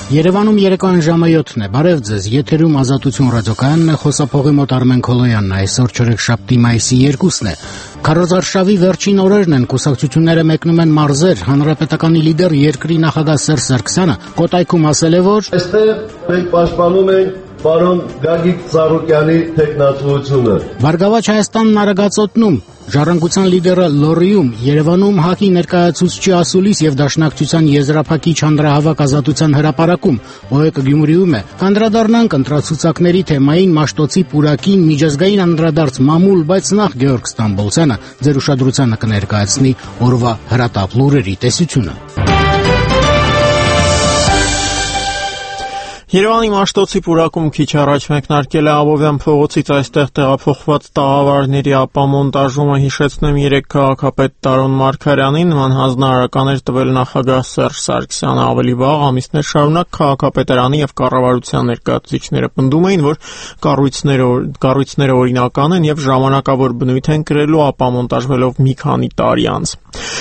Երևանում երեկոյան ժամը 7-ն է, բարև ձեզ, եթերում Ազատություն ռադիոկայանն է, խոսափողի մոտ Արմեն Քոլոյանն է, այսօր չորեքշաբթի մայիսի 2-ն է։ Քարոզարշավի վերջին օրերն են, կուսակցությունները մեկնում են մարզեր, հանրապետականի լիդեր երկրի նախագահ Սերժ Սարգսյանը Կոտայքում ասել է, որ այստեղ մենք պաշտպանում ենք պարոն Գագիկ Ծառուկյանի թեկնածուությունը։ Բարգավաճ Հայաստանն Արագածոտնում, Ժառանգության լիդերը Լոռիում, Երևանում ՀԱԿ-ի ներկայացուցչի ասուլիս եւ Դաշնակցության եզրափակիչ հանրահավաք ազատության հրապարակում, ՕԵԿ Գյումրիում է։ Կանդրադառնանք ընտրացուցակների թեմային Մաշտոցի պուրակին միջազգային անդրադարձ մամուլ, բայց նախ Գեորգ Ստամբոլցյանը ձեր ուշադրությանը կներկայացնի օրվա հրատապ լուրերի տեսությունը։ Երևանի Մաշտոցի պուրակում քիչ առաջ մեկնարկել է Աբովյան փողոցից այստեղ տեղափոխված տաղավարների ապամոնտաժումը, հիշեցնեմ 3 քաղաքապետ Տարոն Մարգարյանին, նման հանձնարարական էր տվել նախագահ Սերժ Սարգսյանը, ավելի վաղ ամիսներ շարունակ քաղաքապետարանի եւ կառավարության ներկայացուցիչները պնդում էին, որ կառույցները օրինական են եւ ժամանակավոր բնույթ են կրելու ապամոնտաժվելով մի քանի տարի անց։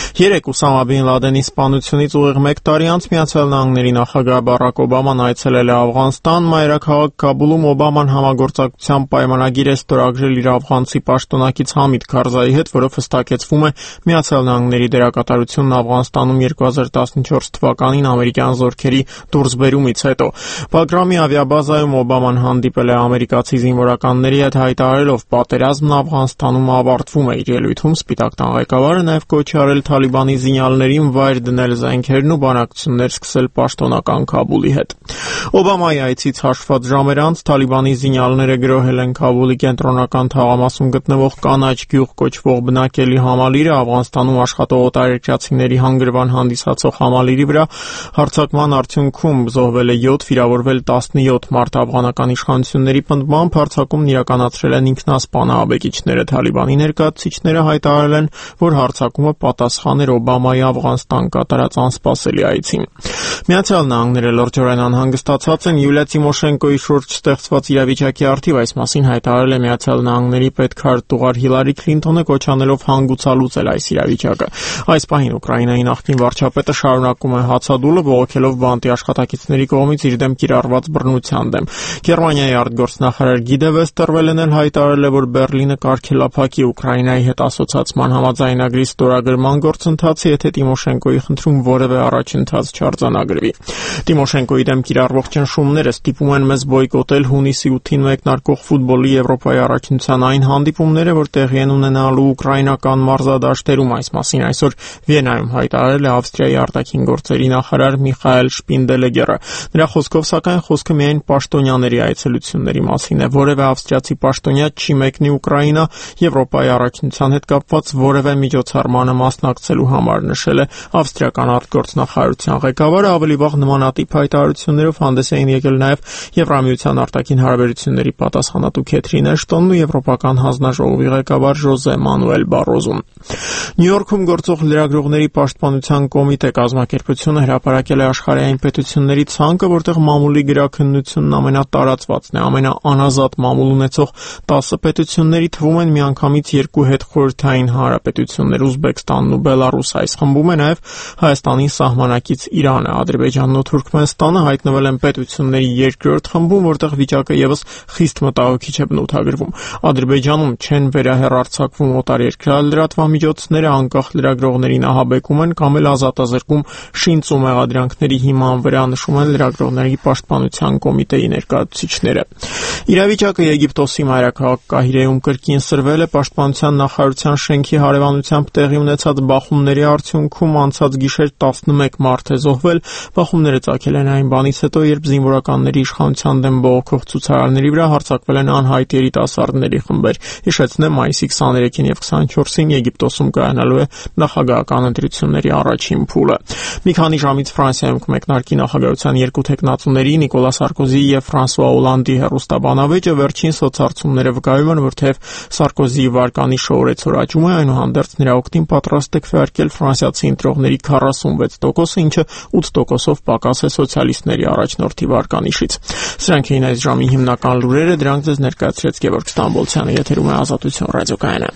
3 Ուսամա Բին Լադենի սպանությունից ուղիղ 1 տարի անց Միացյալ Նահանգների նախագահ Բարակ Օբաման այցելել է Աֆղանստան, մայրաքաղաք Կաբուլում Օբաման համագործակցության պայմանագիր է ստորագրել իր աֆղանցի պաշտոնակից Համիդ Քարզայի հետ, որով հստակեցվում է Միացյալ Նահանգների դերակատարությունն Աֆղանստանում 2014 թվականին ամերիկյան զորքերի դուրսբերումից հետո։ Բագրամի ավիաբազայում Օբաման հանդիպել է ամերիկացի զինվորականների հետ, հայտարարելով պատերազմն Աֆղանստանում ավարտվում է։ Իր ելույթում Սպիտակ տան ղեկավարը նաև կոչ արել Թալիբանի զինյալներին վայր դնել զենքերն ու բանակցություններ սկսել պաշտոնական Քաբուլի հետ։ Օբամայի այցից հաշված ժամեր անց Թալիբանի զինյալները գրոհել են Քաբուլի կենտրոնական թաղամասում գտնվող Կանաչ գյուղ կոչվող բնակելի համալիրը, Աֆղանստանում աշխատող օտարերկրացիների հանգրվան հանդիսացող համալիրի վրա հարձակման արդյունքում զոհվել է 7, վիրավորվել 17 մարդ։ Աֆղանական իշխանությունների պնդմամբ հարձակումն իրականացրել են ինքնասպան ահաբեկիչները։ Թալիբանի ներկայացուցիչները հայտարարել են, որ հարձակումը պատասխան էր Օբամայի Աֆղանստան կատարած անսպասելի այցին։ Միացյալ Նահանգները լրջորեն անհանգստացած են Յուլիա Տիմոշենկոյի շուրջ ստեղծված իրավիճակի առթիվ, այս մասին հայտարարել է Միացյալ Նահանգների պետքարտուղար Հիլարի Քլինթոնը, կոչանելով հանգուցալուծել այս իրավիճակը։ Այս պահին Ուկրաինայի նախկին վարչապետը շարունակում է հացադուլը, բողոքելով բանտի աշխատակիցների կողմից իր դեմ կիրառված բռնության դեմ։ Գերմանիայի արտգործնախարար Գիդե Վեստերվելեն էլ հայտարարել է, որ Բեռլինը կարգելափակի Ուկրաինայի հետ ասոցիացման համաձայնագրի ստորագրման գործընթացը, եթե Տիմոշենկոյի խնդրում որևէ առաջընթաց չարձանագրվի։ Տիմոշենկոյի դեմ կիրառվող ճնշումները ստիպում են մեզ բոյկոտել հունիսի 8-ին մեկնարկող ֆուտբոլի Եվրոպայի առաջնության այն հանդիպումները, որ տեղի են ունենալու ուկրաինական մարզադաշտերում։ Այս մասին այսօր Վիեննայում հայտարարել է Ավստրիայի արտաքին գործերի նախարար Միխայել Շպինդելեգերը։ Նրա խոսքով, սակայն, խոսքը միայն պաշտոնյաների այցելությունների մասին է։ Որևէ ավստրիացի պաշտոնյա չի մեկնի Ուկրաինա Եվրոպայի առաջնության հետ կապված որևէ միջոցառմանը մասնակցելու համար, նշել է ավստրիական արտգործնախարարության ղեկավարը։ Ավելի վաղ նմանատիպ հայտարարություններով հանդես էին եկել նաև Եվրամիության արտաքին հարաբերությունների պատասխանատու Քեթրին Էշտոնն ու Եվրոպական հանձնաժողովի ղեկավար Ժոզե Մանուել Բարոզուն։ Նյու Յորքում գործող լրագրողների պաշտպանության կոմիտե կազմակերպությունը հրապարակել է աշխարհային պետությունների ցանկը, որտեղ մամուլի գրաքննությունն ամենատարածվածն է։ Ամենաանազատ մամուլ ունեցող 10 պետությունների թվում են միանգամից 2 հետխորհրդային հանրապետություններ՝ Ուզբեկստանն ու Բելարուսը։ Այս խմբում է նաև Հայաստանի սահմանակից Իրանը։ Ադրբեջանն ու Թուրքմենստանը հայտնվել են պետությունների երկրորդ խմբում, որտեղ վիճակը եւս խիստ մտահոգիչ է բնութագրվում։ Ադրբեջանում չեն վերահեռարձակվում օտարերկրյա լրատվամիջոցները, անկախ լրագրողներին ահաբեկում են կամ էլ ազատազրկում շինծ ու մեղադրանքների հիման վրա, նշում են լրագրողների պաշտպանության կոմիտեի ներկայացուցիչները։ Իրավիճակը Եգիպտոսի մայրաքաղաք Կահիրեում կրկին սրվել է պաշտպանության նախարարության շենքի հարևանությամբ տեղի ունեցած բախումների արդյունքում անցած գիշեր 11 մարդ է զոհվել։ Բախումները ծագել են այն բանից հետո, երբ զինվորականների իշխանության դեմ բողոքող ցուցարարների վրա հարձակվել են անհայտ երիտասարդների խմբեր։ Հիշեցնեմ, մայիսի 23-ին եւ 24-ին Եգիպտոսում կայանալու է նախագահական ընտրությունների առաջին փուլը։ Մի քանի ժամից Ֆրանսիայում կմեկնարկի նախագահության երկու թեկնածուների Նիկոլա Սարկոզիի եւ Ֆրանսուଆ Օլանդի հեռուստաբանավեճը։ Վերջին սոցցանցումները վկայում են, որ թեև Սարկոզիի վարկանիշը օրեցօր աճում է, այնուհանդերձ նրա օգտին պատրաստ է քվեարկել ֆրանսիացի ընտրողների 46%-ը, ինչը 8%-ով պակաս է սոցիալիստների առաջնորդի վարկանիշից։ Սրանք էին այս ժամի հիմնական լուրերը, դրանք ձեզ ներկայացրեց Գեորգ Ստամբոլցյանը, եթերում է Ազատություն ռադիոկայանը։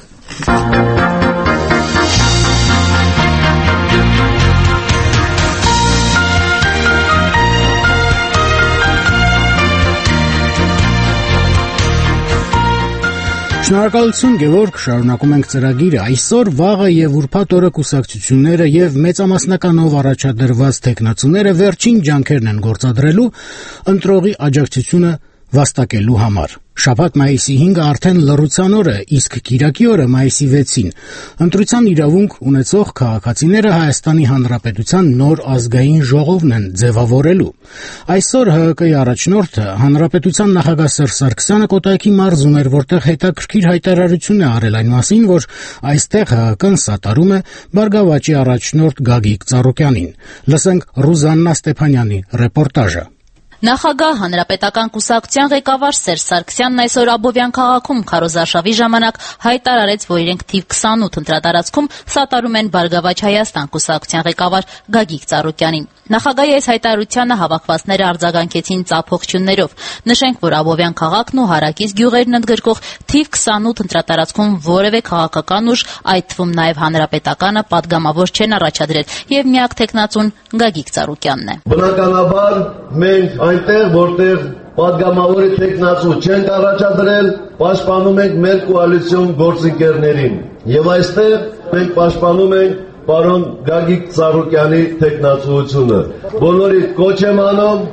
Շնորհակալություն Գևորգ, շարունակում ենք ծրագիրը։ Այսօր, վաղը եւ ուրբաթ օրը կուսակցությունները եւ մեծամասնականով առաջադրված տեխնացուները վերջին ջանքերն են գործադրելու ընտրողի աջակցությունը վաստակելու համար։ Շաբաթ մայիսի 5-ը արդեն լռության օր է, իսկ կիրակի օրը մայիսի 6-ին ընտրության իրավունք ունեցող քաղաքացիները Հայաստանի Հանրապետության նոր ազգային ժողովն են ձևավորելու։ Այսօր ՀՀԿ-ի առաջնորդը Հանրապետության նախագահ Սերժ Սարգսյանը Կոտայքի մարզում էր, որտեղ հետաքրքիր հայտարարություն է արել այն մասին, որ այստեղ ՀՀԿ-ն սատարում է Բարգավաճի առաջնորդ Գագիկ Ծառուկյանին։ Լսենք Ռուզաննա Ստեփանյանի ռեպորտաժը։ Նախագահ Հանրապետական կուսակցության ղեկավար Սերժ Սարգսյանն այսօր Աբովյան քաղաքում քարոզարշավի ժամանակ հայտարարեց, որ իրենք թիվ 28 ընտրատարածքում սատարում են Բարգավաճ Հայաստան կուսակցության ղեկավար Գագիկ Ծառուկյանին։ Նախագահի այս հայտարարությանը հավաքվածները արձագանքեցին ծափողջություններով։ Նշենք, որ Աբովյան քաղաքն ու հարակից գյուղերն ընդգրկող թիվ 28 ընտրատարածքում որևէ քաղաքական ուժ, այդ թվում նաև Հանրապետականը, պատգամավոր չեն առաջադրել եւ միակ տեխնացուն Գագիկ Ծառուկյանն է։ Բնականաբար մենք այնտեղ, որտեղ պատգամավորի տեխնացու չենք առաջադրել, պաշտպանում ենք մեր կոալիցիոն գործընկերներին։ Եվ այստեղ մենք պաշտպանում ենք պարոն Գագիկ Ծառուկյանի տեխնացուությունը։ Բոլորի կոչ եմ անում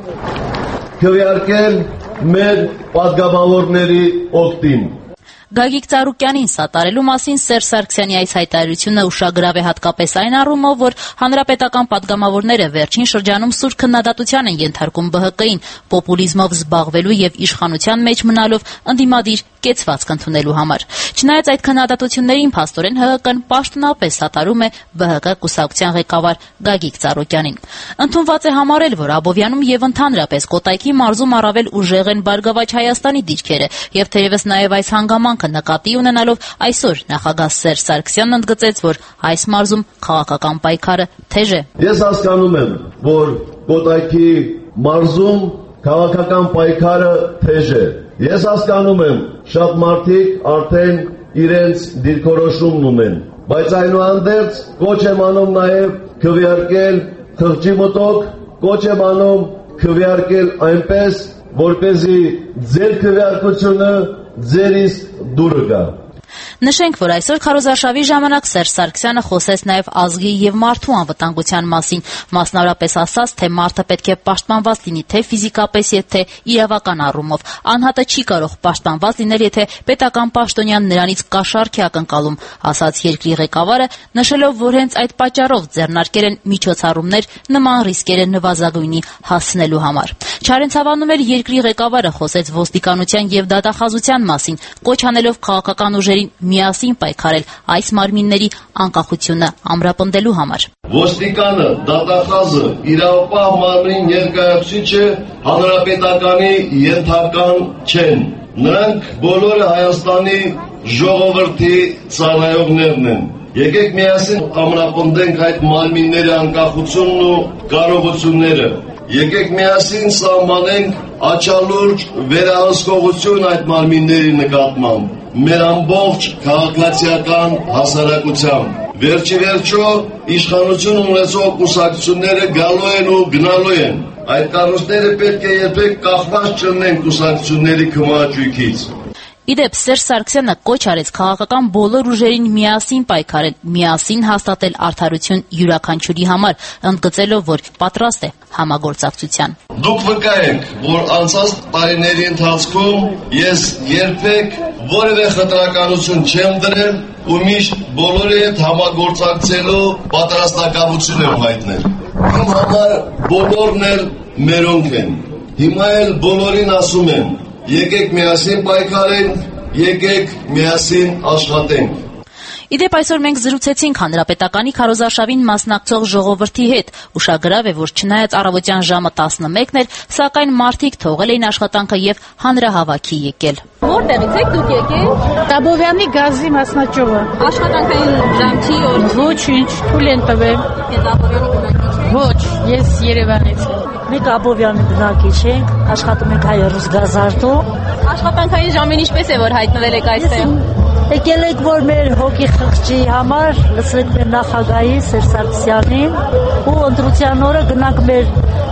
քվեարկել մեր պատգամավորների օգտին։ Գագիկ Ծառուկյանին սատարելու մասին Սերժ Սարգսյանի այս հայտարարությունը ուշագրավ է հատկապես այն առումով, որ հանրապետական պատգամավորները վերջին շրջանում սուր քննադատության են ենթարկում ԲՀԿ-ին, պոպուլիզմով զբաղվելու եւ իշխանության մեջ մնալով ընդդիմադիր կեցվածք ընդունելու համար։ Չնայած այդ քննադատություններին, փաստորեն ՀՀԿ-ն պաշտոնապես սատարում է ԲՀԿ կուսակցության ղեկավար Գագիկ Ծառուկյանին։ Ընդունված է համարել, որ Աբովյանում եւ ընդհանրապես Կոտայքի մարզում առավել ուժեղ են Բարգավաճ Հայաստանի դիրքերը, եւ թերևս նաեւ այս հանգամանքը նկատի ունենալով այսօր նախագահ Սերժ Սարգսյանն ընդգծեց, որ այս մարզում քաղաքական պայքարը թեժ է։ Ես հասկանում եմ, որ Կոտայքի մարզում քաղաքական պայքարը թեժ է։ Ես հասկանում եմ, շատ մարդիկ արդեն իրենց դիրքորոշումն ունեն, բայց այնուհանդերձ կոչ եմ անում նաև քվեարկել խղճի մտոք, կոչ եմ անում քվեարկել այնպես, որպեսզի ձեր քվեարկությունը ձերից դուրս գա։ Նշենք, որ այսօր քարոզարշավի ժամանակ Սերժ Սարգսյանը խոսեց նաև ազգի եւ մարդու անվտանգության մասին, մասնավորապես ասաց, թե մարդը պետք է պաշտպանված լինի թե ֆիզիկապես եւ թե իրավական առումով։ Անհատը չի կարող պաշտպանված լինել, եթե պետական պաշտոնյան նրանից կաշառք է ակնկալում, ասաց երկրի ղեկավարը, նշելով, որ հենց այդ պատճառով ձեռնարկել են միջոցառումներ նման ռիսկերը նվազագույնի հասցնելու համար։ Չարենցավանում էլ երկրի ղեկավարը խոսեց ոստիկանության եւ դատախազության մասին, կոչ անելով քաղաքական ուժերին միասին պայքարել այս մարմինների անկախությունը ամրապնդելու համար։ Ոստիկանը, դատախազը, իրավապահ մարմնի ներկայացուցիչը հանրապետականի ենթական չեն։ Նրանք բոլորը Հայաստանի ժողովրդի ծառայողներն են։ Եկեք միասին ամրապնդենք այդ մարմինների անկախությունն ու կարողությունները։ Եկեք միասին սահմանենք աչալուրջ վերահսկողություն այդ մարմինների նկատմամբ մեր ամբողջ քաղաքացիական հասարակությամբ։ Վերջի վերջո իշխանություն ունեցող կուսակցությունները գալու են ու գնալու են։ Այդ կառույցները պետք է երբեք կախված չլինեն կուսակցությունների քմահաճույքից։ Իդեպ Սերժ Սարգսյանը կոչ արեց քաղաքական բոլոր ուժերին միասին պայքարել, միասին հաստատել արդարություն յուրաքանչյուրի համար, ընդգծելով, որ պատրաստ է համագործակցության։ Դուք վկա եք, որ անցած տարիների ընթացքում ես երբեք որևէ խտրականություն չեմ դրել ու միշտ բոլորի հետ համագործակցելու պատրաստակամություն եմ հայտնել։ Իմ համար բոլորն էլ մերոնք են։ Հիմա էլ բոլորին ասում եմ. եկեք միասին պայքարենք, եկեք միասին աշխատենք։ Իդեպ այսօր մենք զրուցեցինք հանրապետականի քարոզարշավին մասնակցող ժողովրդի հետ։ Ուշագրավ է, որ չնայած առավոտյան ժամը 11-ն էր, սակայն մարդիկ թողել էին աշխատանքը եւ հանրահավաքի եկել։ Որտեղից եք դուք եկել։ Աբովյանի գազի մասնաճյուղը։ Աշխատանքային ժամ չի օր։ Ոչինչ, թույլ են տվել։ Ես Աբովյանի բնակիչ եմ։ Ոչ, ես Երևանից եմ։ Մենք Աբովյանի բնակիչ ենք, աշխատում ենք Հայերուս գազարտում։ Աշխատանքային ժամին ինչպես է, որ հայտնվել եք այստեղ։ Եկել ենք, որ մեր հոգի խղճի համար լսենք մեր նախագահի Սերժ Սարգսյանին ու ընտրության օրը գնանք մեր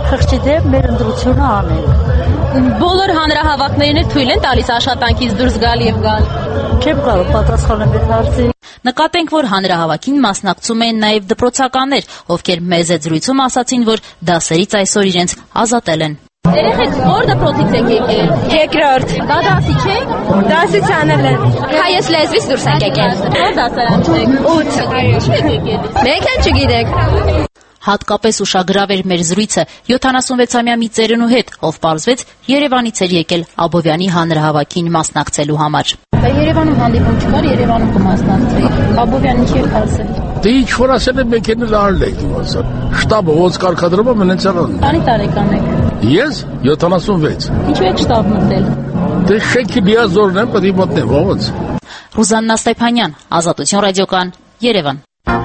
խղճի դեմ մեր ընտրությունը անենք։ Բոլոր հանրահավաքներին թույլ են տալիս աշխատանքից դուրս գալ եւ գալ։ Չեմ կարող պատասխանել այդ հարցին։ Նկատենք, որ հանրահավաքին մասնակցում էին նաև դպրոցականներ, ովքեր մեծ զրույցում ասացին, որ դասերից այսօր իրենց ազատել են։ Երեխեք որ դպրոցից եք եկել։ Երկրորդ։ Դա դասի չէ՞ք։ Դասության էլ են։ Հայոց լեզվից դուրս եք եկել։ Որ դասարան չեք։ 8։ Չեք եկել։ Մենք էլ չգիտեք։ Հատկապես ուշագրավ էր մեր զրույցը 76-ամյա մի ծերունու հետ, ով պարզվեց Երևանից էր եկել Աբովյանի հանրահավաքին մասնակցելու համար։ Երևանում հանդիպում չկար, Երևանում կմասնակցեի։ Աբովյանը չի ասել։ Դե ինչ որ ասել եմ, մենք էլ արել ենք իմացա։ Շտաբը ոնց կարգադրում եմ հենց առան։ Քանի տարեկան եք։ Ես 76։ Ինչու եք շտաբ մտել։ Դե շեքի լիազորն եմ, պետք է մտնեմ, ո՞նց։ Ռուզաննա Ստեփանյան, Ազատություն ռադիոկան, Երևան։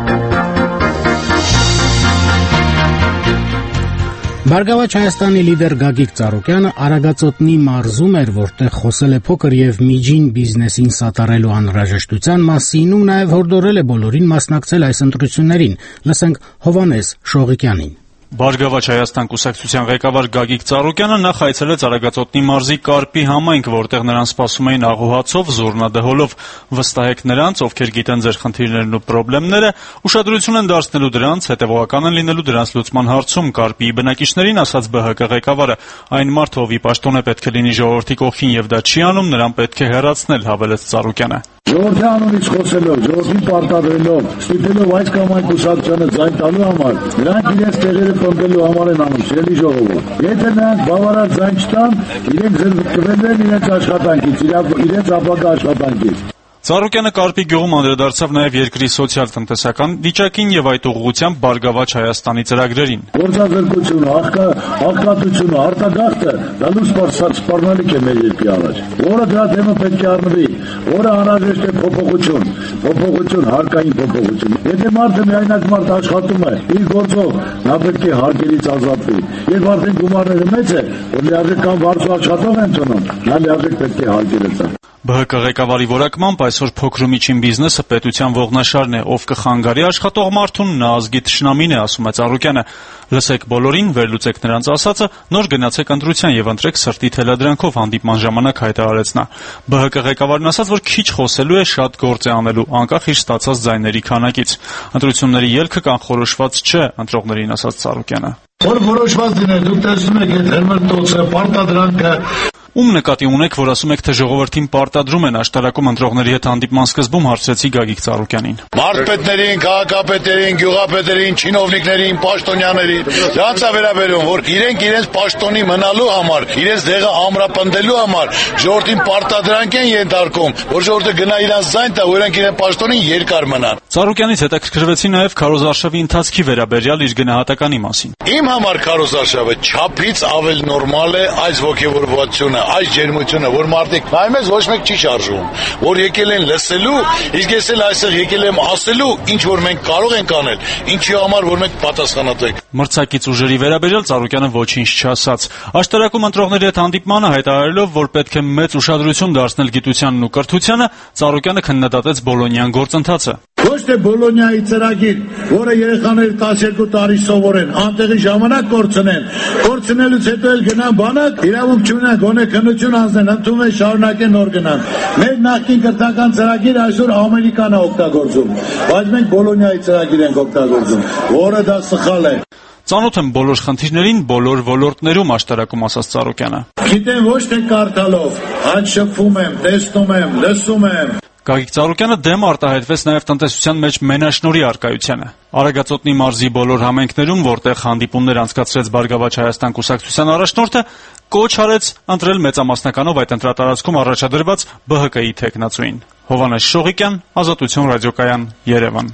Բարգավաճ Հայաստանի լիդեր Գագիկ Ծառուկյանը Արագածոտնի մարզում էր, որտեղ խոսել է փոքր եւ միջին բիզնեսին սատարելու անհրաժեշտության մասին ու նաեւ հորդորել է բոլորին մասնակցել այս ընտրություններին։ Լսենք Հովանես Շողիկյանին։ Բարգավաճ Հայաստան կուսակցության ղեկավար Գագիկ Ծառուկյանը նախ այցելեց Արագածոտնի մարզի Կարպի համայնք, որտեղ նրան սպասում էին աղուհացով, զուռնադհոլով։ Վստահեք նրանց, ովքեր գիտեն ձեր խնդիրներն ու խնդիրները, ուշադրություն են դարձնելու դրանց, հետևողական են լինելու դրանց լուծման հարցում, Կարպիի բնակիչներին ասաց ԲՀԿ ղեկավարը։ Այն մարդը, ով ի պաշտոն է պետք է լինի ժողովրդի կողքին եւ դա չի անում, նրան պետք է հեռացնել, հավելեց Ծառուկյանը։ Ժողովրդի անունից խոսելով, ժողովրդին պարտադրելով, ստիպելով այս կամ այն կուսակցությանը ձայն տալու համար, նրանք իրենց տեղերը պնդելու համար են անում, սիրելի ժողովուրդ։ Եթե նրանք բավարար ձայն չտան, իրենք զրկվել են իրենց աշխատանքից, իրենց ապագա աշխատանքից։ Ծառուկյանը Կարպի գյուղում անդրադարձավ նաև երկրի սոցիալ-տնտեսական վիճակին եւ այդ ուղղությամբ Բարգավաճ Հայաստանի ծրագրերին։ Գործազրկությունը, աղքատությունը, արտագաղթը դա լույս սպառնալիք է մեր երկրի առաջ։ Որը դրա դեմը պետք է առնվի, որը անհրաժեշտ է փոփոխություն, հարկային փոփոխություն։ Եթե մարդը միայնակ մարդ աշխատում է, իր գործով նա պետք է հարկերից ազատվի։ Երբ արդեն գումարները մեծ է, որ լիարժեք կամ վարձու աշխատող են ծնում, նա լիարժեք պետք է հարկերը ծա։ ԲՀԿ ղեկավարի որակմամբ այսօր փոքր ու միջին բիզնեսը պետության ողնաշարն է, ով կխանգարի աշխատող մարդուն, նա ազգի թշնամին է, ասում է Ծառուկյանը։ Լսեք բոլորին, վերլուծեք նրանց ասածը, նոր գնացեք ընտրության եւ ընտրեք սրտի թելադրանքով, հանդիպման ժամանակ հայտարարեց նա։ ԲՀԿ ղեկավարն ասաց, որ քիչ խոսելու է, շատ գործ է անելու, անկախ իր ստացած ձայների քանակից։ Ընտրությունների ելքը կանխորոշված չէ, ընտրողներին ասաց Ծառուկյանը։ Որ որոշված լիներ, դուք տեսնում եք այդ հերմերտոցը, պարտադրանքը։ Ում նկատի ունեք, որ ասում եք, թե ժողովրդին պարտադրում են աշտարակում ընտրողների հետ հանդիպման սկզբում, հարցրեցի Գագիկ Ծառուկյանին։ Մարզպետներին, քաղաքապետերին, գյուղապետերին, չինովնիկներին, պաշտոնյաներին, դրանց է վերաբերում, որ իրենք իրենց պաշտոնի մնալու համար, իրենց դեղը ամրապնդելու համար ժողովրդին պարտադրանք են ենթարկում, որ ժողովուրդը գնա իրանց ձայն տա, որ իրենք իրենց պաշտոնին երկար մնան։ Ծառուկյանից հետաքրքրվեցի նաև քարոզարշավի ընթացքի վերաբերյալ իր գնահատականի մասին։ Իմ համար քարոզարշավը չափից ավելի նորմալ է այս ոգևորվածությունը, այս ջերմությունը, որ մարդիկ նայում ոչ մեկ չի շարժում, որ եկել են լսելու, իսկ ես էլ այստեղ եկել եմ ասելու, ինչ որ մենք կարող ենք անել, ինչի համար որ մենք պատասխանատու ենք։ Մրցակից ուժերի վերաբերյալ Ծառուկյանը ոչինչ չասաց։ Աշտարակում ընտրողների հետ հանդիպմանը հայտարարելով, որ պետք է մեծ ուշադրություն դարձնել գիտությանն ու կրթությանը, Ծառուկյանը քննադատեց Բոլոնյան գործընթացը։ Ոչ թե Բոլոնիայի ծրագիր, որը երեխաները 12 տարի սովորեն, անտեղի ժամանակ կորցնեն, կորցնելուց հետո էլ գնան բանակ, իրավունք չունեն, գոնե քննություն անձնեն, ընդունում են շարունակեն նոր գնան։ Մեր նախկին կրթական ծրագիրը այսօր Ամերիկան է օգտագործում, բայց մենք Բոլոնիայի ծրագիր ենք օգտագործում, որը դա սխալ է։ Ծանոթ եմ բոլոր խնդիրներին, բոլոր ոլորտներում աշտարակում ասաց Ծառուկյանը։ Գիտեմ ոչ թե կարդալով, այլ շփվում եմ, տեսնում եմ, լսում եմ։ Գագիկ Ծառուկյանը դեմ արտահայտվեց նաև տնտեսության մեջ մենաշնորհի առկայությանը։ Արագածոտնի մարզի բոլոր համայնքներում, որտեղ հանդիպումներ անցկացրեց Բարգավաճ Հայաստան կուսակցության առաջնորդը, կոչ արեց ընտրել մեծամասնականով այդ ընտրատարածքում առաջադրված ԲՀԿ-ի թեկնածուին։ Հովանես Շողիկյան, Ազատություն ռադիոկայան, Երևան։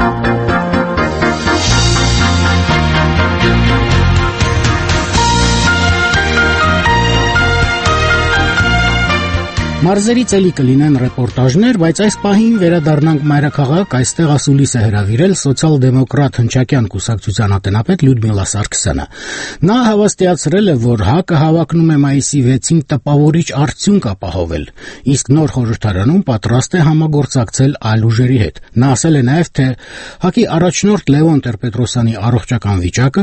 Մարզերից էլի կլինեն ռեպորտաժներ, բայց այս պահին վերադառնանք մայրաքաղաք, այստեղ ասուլիս է հրավիրել սոցիալ-դեմոկրատ հնչակյան կուսակցության ատենապետ Լյուդմիլա Սարգսյանը։ Նա հավաստիացրել է, որ ՀԱԿ-ը հավակնում է մայիսի 6-ին տպավորիչ արդյունք ապահովել, իսկ նոր խորհրդարանում պատրաստ է համագործակցել այլ ուժերի հետ։ Նա ասել է նաև, թե ՀԱԿ-ի առաջնորդ Լևոն Տեր-Պետրոսյանի առողջական վիճակը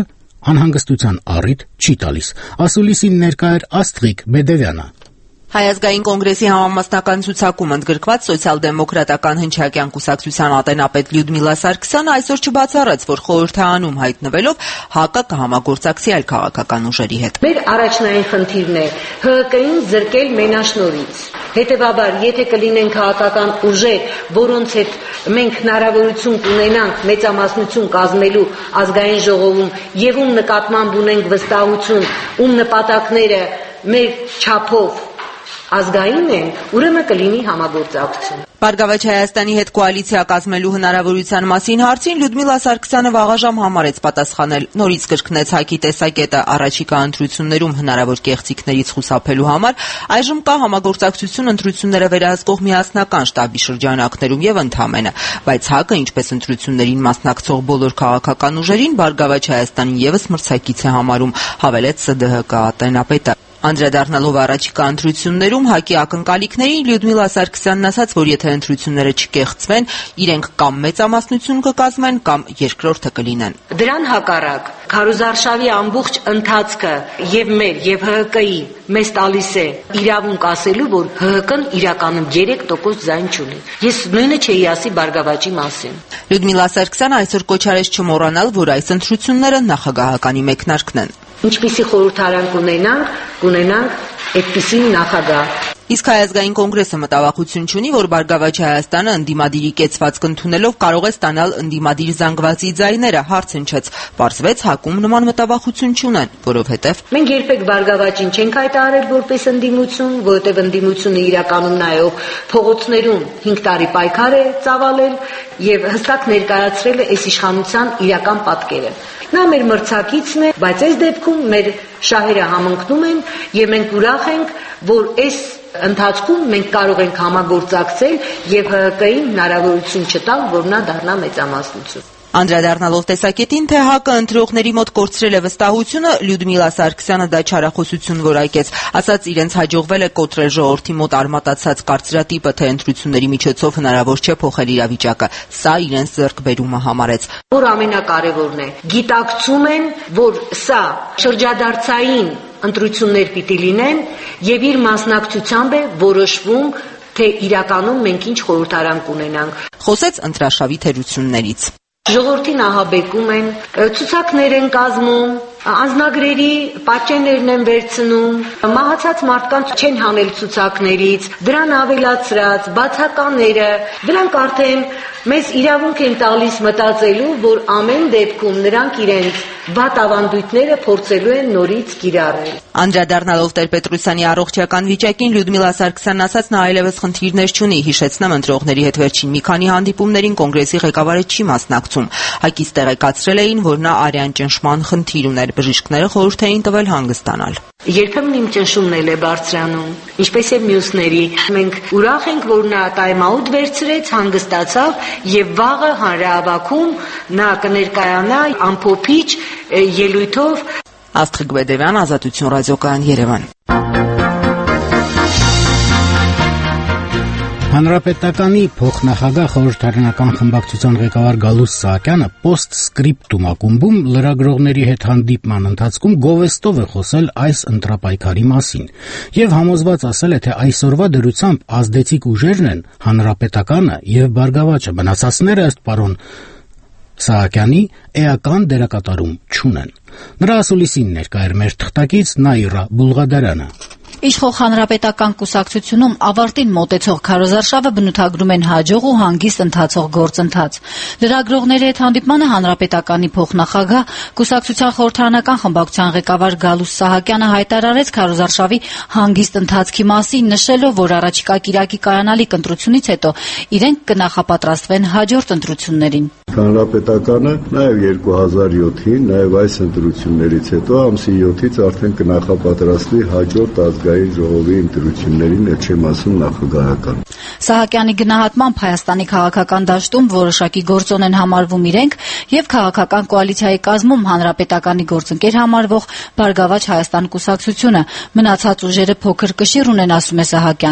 անհանգստության առիթ չի տալիս։ Ասուլիսին ներկա էր Աստղիկ Բեդևյանը։ Հայ ազգային կոնգրեսի համամասնական ցուցակում ընդգրկված սոցիալ-դեմոկրատական հնչակյան կուսակցության ատենապետ Լյուդմիլա Սարգսյանը այսօր չբացառեց, որ խորհրդարանում հայտնվելով ՀԱԿ-ը կհամագործակցի այլ քաղաքական ուժերի հետ։ Մեր առաջնային խնդիրն է ՀՀԿ-ին զրկել մենաշնորհից։ Հետևաբար, եթե կլինեն քաղաքական ուժեր, որոնց հետ մենք հնարավորություն կունենանք մեծամասնություն կազմելու ազգային ժողովում եւ ում նկատմամբ ունենք վստահություն, ում նպատակները մեր չափով ազգային են, ուրեմն կլինի համագործակցություն։ Բարգավաճ Հայաստանի հետ կոալիցիա կազմելու հնարավորության մասին հարցին Լյուդմիլա Սարգսյանը վաղաժամ համարեց պատասխանել, նորից կրկնեց ՀԱԿ-ի տեսակետը առաջիկա ընտրություններում հնարավոր կեղծիքներից խուսափելու համար, այժմ կա համագործակցություն ընտրությունները վերահսկող միասնական շտաբի շրջանակներում եւ ընդամենը, բայց ՀԱԿ-ը, ինչպես ընտրություններին մասնակցող բոլոր քաղաքական ուժերին, Բարգավաճ Հայաստանին եւս մրցակից է համարում, հավելեց ՍԴՀԿ ատենապետը։ Անդրադառնալով առաջիկա ընտրություններում ՀԱԿ-ի ակնկալիքներին Լյուդմիլա Սարգսյանն ասաց, որ եթե ընտրությունները չկեղծվեն, իրենք կամ մեծամասնություն կկազմեն, կամ երկրորդը կլինեն։ Դրան հակառակ քարոզարշավի ամբողջ ընթացքը եւ մեր եւ ՀՀԿ-ի մեզ տալիս է իրավունք ասելու, որ ՀՀԿ-ն իրականում 3% ձայն չունի։ Ես նույնը չէի ասի Բարգավաճի մասին։ Լյուդմիլա Սարգսյանը այսօր կոչ արեց չմոռանալ, որ այս ընտրությունները նախագահականի մեկնարկն են։ Ինչպիսի խորհրդարան կունենանք այդպիսի նախագահ։ Իսկ Հայ ազգային կոնգրեսը մտավախություն չունի, որ Բարգավաճ Հայաստանը ընդդիմադիրի կեցվածք ընդունելով կարող է ստանալ ընդդիմադիր զանգվածի ձայները, հարց հնչեց։ Պարզվեց ՀԱԿ-ում նման մտավախություն չունեն, որովհետև մենք երբեք Բարգավաճին չենք հայտարարել որպես ընդդիմություն, որովհետև ընդդիմությունը իրականում նայող փողոցներում 5 տարի պայքար է ծավալել եւ հստակ ներկայացրել է այս իշխանության իրական պատկերը։ Նա մեր մրցակիցն է, բայց այս դեպքում մեր շահերը համընկնում են եւ մենք ուրախ ենք, որ այս ընթացքում մենք կարող ենք համագործակցել եւ ՀՀԿ-ին հնարավորություն չտալ, որ նա դառնա մեծամասնություն։ Անդրադառնալով տեսակետին, թե ՀԱԿ-ը ընտրողների մոտ կորցրել է վստահությունը, Լյուդմիլա Սարգսյանը դա չարախոսություն որակեց, ասաց իրենց հաջողվել է կոտրել ժողովրդի մոտ արմատացած կարծրատիպը, թե ընտրությունների միջոցով հնարավոր չէ փոխել իրավիճակը, սա իրենց ձեռքբերումը համարեց։ Որ ամենակարևորն է, գիտակցում են, որ սա շրջադարձային ընտրություններ պիտի լինեն եւ իր մասնակցությամբ է որոշվում, թե իրականում մենք ինչ խորհրդարան կունենանք։ Խոսեց ընտրաշավի թերություններից։ Ժողովրդին ահաբեկում են, ցուցակներ են կազմում, անձնագրերի պատճեններն են վերցնում, մահացած մարդկանց չեն հանել ցուցակներից, դրան ավելացրած բացականները, դրանք արդեն մեզ իրավունք են տալիս մտածելու, որ ամեն դեպքում նրանք իրենց վատ ավանդույթները փորձելու են նորից կիրառել։ Անդրադառնալով Տեր-Պետրոսյանի առողջական վիճակին, Լյուդմիլա Սարգսյանն ասաց, նա այլևս խնդիրներ չունի, հիշեցնեմ, ընտրողների հետ վերջին մի քանի հանդիպումներին կոնգրեսի ղեկավարը չի մասնակցում։ ՀԱԿ-ից տեղեկացրել էին, որ նա արյան ճնշման խնդիր ուներ, բժիշկները խորհուրդ էին տվել հանգստանալ։ Երբեմն իմ ճնշումն էլ է բարձրանում, ինչպես եւ մյուսների։ Մենք ուրախ ենք, որ նա տայմ-աութ վերցրեց, հանգստացավ եւ վաղը հանրահավաքում նա կներկայանա ամփոփիչ ելույթով։ Աստղիկ Բեդևյան, Ազատություն ռադիոկայան, Երևան։ Հանրապետականի փոխնախագահ խորհրդարանական խմբակցության ղեկավար Գալուստ Սահակյանը post-scriptum ակումբում լրագրողների հետ հանդիպման ընթացքում գովեստով է խոսել այս ընտրապայքարի մասին եւ համոզված ասել է, թե այսօրվա դրությամբ ազդեցիկ ուժերն են Հանրապետականը եւ Բարգավաճը, մնացածները ըստ պարոն Սահակյանի էական դերակատարում չունեն։ Նրա ասուլիսին ներկա էր մեր թղթակից Նաիրա Բուլղադարյանը։ Իշխող հանրապետական կուսակցությունում ավարտին մոտեցող քարոզարշավը բնութագրում են հաջող ու հանգիստ ընթացող գործընթաց։ Լրագրողների հետ հանդիպմանը հանրապետականի փոխնախագահ կուսակցության խորհրդարանական խմբակցության ղեկավար Գալուստ Սահակյանը հայտարարեց քարոզարշավի հանգիստ ընթացքի մասին, նշելով, որ առաջիկա կիրակի կայանալիք ընտրությունից հետո իրենք կնախապատրաստվեն հաջորդ ընտրություններին։ Հանրապետականը նաև 2007-ին, նաև այս ընտրություններից հետո ամսի 7-ից արդեն կնախապատրաստվի հաջորդ ազգային ժողովի ընտրություններին, էլ չեմ ասում նախագահական։ Սահակյանի գնահատմամբ Հայաստանի քաղաքական դաշտում որոշակի գործոն են համարվում իրենք եւ քաղաքական կոալիցիայի կազմում հանրապետականի գործընկեր համարվող Բարգավաճ Հայաստան կուսակցությունը, մնացած ուժերը փոքր կշիռ ունեն, ասում է Սահակյանը։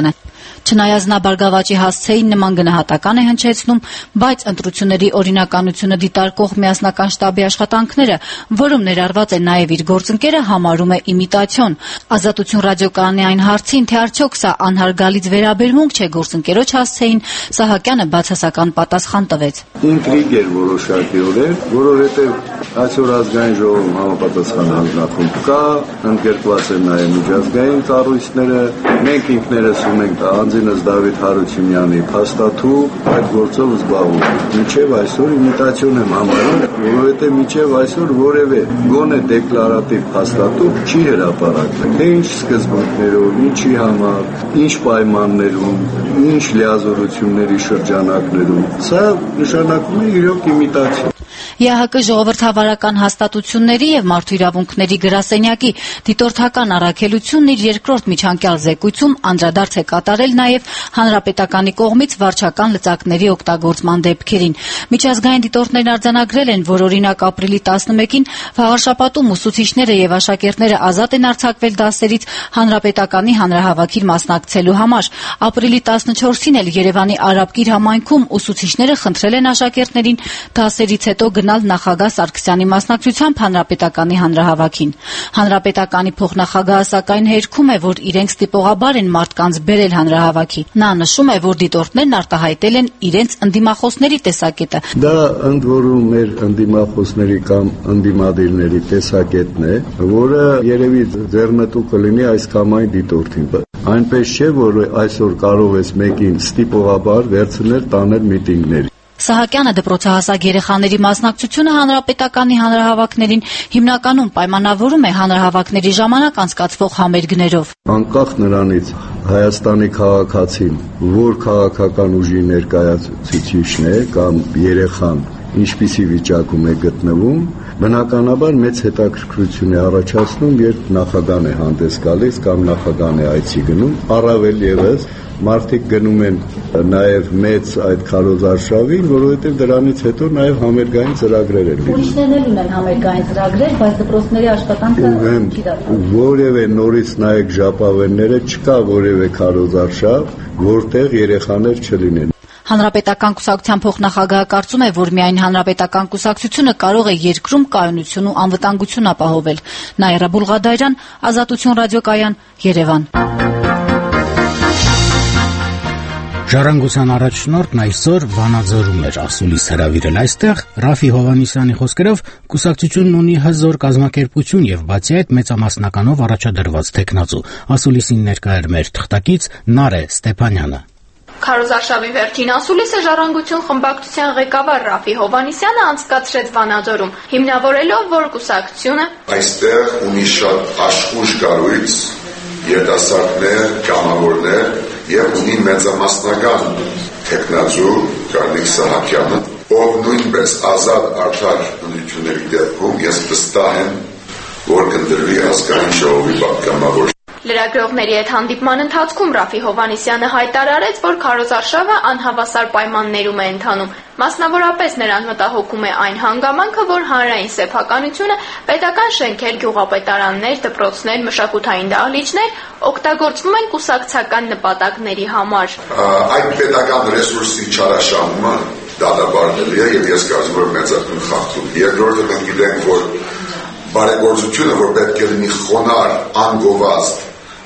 Չնայած նա Բարգավաճի հասցեին նման գնահատական է հնչեցնում, բայց ընտրությունների օրինականությունը դիտարկող միասնական շտաբի աշխատանքները, որում ներառված է նաև իր գործընկերը, համարում է իմիտացիոն։ Ազատություն ռադիոկայանի այն հարցին, թե արդյոք սա անհարգալից վերաբերմունք չէ գործընկերոջ հասցեին, Սահակյանը բացասական պատասխան տվեց։ Ինտրիգ էր որոշակի օրեր, որովհետև այսօր ազգային ժողովում համապատասխան հանձնախումբ կա, ընդգրկված են նաև միջազգային կառույցները, մենք ինքներս ունենք անձինս Դավիթ Հարությունյանի փաստաթու այդ գործով զբաղվում ենք։ Մինչև այսօր իմիտացիոն եմ համարում, որովհետև մինչև այսօր որևէ գոնե դեկլարատիվ փաստաթու չի հրապարակվել։ Թե ինչ սկզբունքներով, ինչի համար, ինչ պայմաններում, ինչ լիազորությունների շրջանակներում։ Սա նշանակում է իրոք իմիտացիա։ ԵԱՀԿ ժողովրդավարական հաստատությունների եւ մարդու իրավունքների գրասենյակի դիտորդական առաքելությունն իր երկրորդ միջանկյալ զեկույցում անդրադարձ է կատարել նաեւ հանրապետականի կողմից վարչական լծակների օգտագործման դեպքերին։ Միջազգային դիտորդներն արձանագրել են, որ օրինակ ապրիլի 11-ին Վաղարշապատում ուսուցիչները եւ աշակերտները ազատ են արձակվել դասերից հանրապետականի հանրահավաքին մասնակցելու համար։ Ապրիլի 14-ին էլ Երևանի Արաբկիր համայնքում ուսուցիչները խնդրել են աշակերտներին դասերից հետո գնալ նախագահ Սարգսյանի մասնակցությամբ հանրապետականի հանրահավաքին։ Հանրապետականի փոխնախագահը սակայն հերքում է, որ իրենք ստիպողաբար են մարդկանց բերել հանրահավաքի։ Նա նշում է, որ դիտորդներն արտահայտել են իրենց ընդդիմախոսների տեսակետը։ Դա ընդ որում մեր ընդդիմախոսների կամ ընդդիմադիրների տեսակետն է, որը երևի ձեռնտու կլինի այս կամ այն դիտորդին։ Այնպես չէ, որ այսօր կարող ես մեկին ստիպողաբար վերցնել տանել միտինգների։ Սահակյանը դպրոցահասակ երեխաների մասնակցությունը հանրապետականի հանրահավաքներին հիմնականում պայմանավորում է հանրահավաքների ժամանակ անցկացվող համերգներով։ Անկախ նրանից Հայաստանի քաղաքացին որ քաղաքական ուժի ներկայացուցիչն է կամ երեխան ինչպիսի վիճակում է գտնվում, բնականաբար մեծ հետաքրքրություն է առաջացնում, երբ նախագահն է հանդես գալիս կամ նախագահն է այցի գնում, առավել ևս մարդիկ գնում են նաև մեծ այդ քարոզարշավին, որովհետև դրանից հետո նաև համերգային ծրագրեր են լինում։ Ուրիշներն էլ ունեն համերգային ծրագրեր, բայց դպրոցների աշխատանքը չի դառնում։ Որևէ նորից նայեք ժապավենները, չկա որևէ քարոզարշավ, որտեղ երեխաներ չլինեն։ Հանրապետական կուսակցության փոխնախագահը կարծում է, որ միայն հանրապետական կուսակցությունը կարող է երկրում կայունություն ու անվտանգություն ապահովել։ Նաիրա Բուլղադարյան, Ազատություն ռադիոկայան, Երևան։ Ժառանգության առաջնորդն այսօր Վանաձորում էր ասուլիս հրավիրել այստեղ Ռաֆի Հովհաննիսյանի խոսքերով կուսակցությունն ունի հզոր կազմակերպություն եւ բացի այդ մեծամասնականով առաջադրված տեխնացու։ Ասուլիսին ներկա էր մեր թղթակից Նարե Ստեփանյանը։ Քարոզարշավի վերջին ասուլիսը Ժառանգություն խմբակցության ղեկավար Ռաֆի Հովհաննիսյանը անցկացրեց Վանաձորում, հիմնավորելով, որ կուսակցությունը այստեղ ունի շատ աշխուժ կառույց, երիտասարդներ, կամավորներ եւ ունի մեծամասնական տեխնացու Գարնիկ Սահակյանը, ով նույնպես ազատ արդար ընտրությունների դեպքում ես վստահ եմ, որ կընտրվի ազգային ժողովի պատգամավոր։ Լրագրողների հետ հանդիպման ընթացքում Ռաֆի Հովհաննիսյանը հայտարարեց, որ քարոզարշավը անհավասար պայմաններում է ընթանում։ Մասնավորապես նրան մտահոգում է այն հանգամանքը, որ հանրային սեփականությունը, պետական շենքեր, գյուղապետարաններ, դպրոցներ, մշակութային դահլիճներ օգտագործվում են կուսակցական նպատակների համար։ Այդ պետական ռեսուրսի չարաշահումը դատապարտելի է եւ ես կարծում եմ մեծական խախտում։ Երկրորդը մենք գիտենք, որ բարեգործությունը, որ պետք է լինի խոնար, անգովազդ,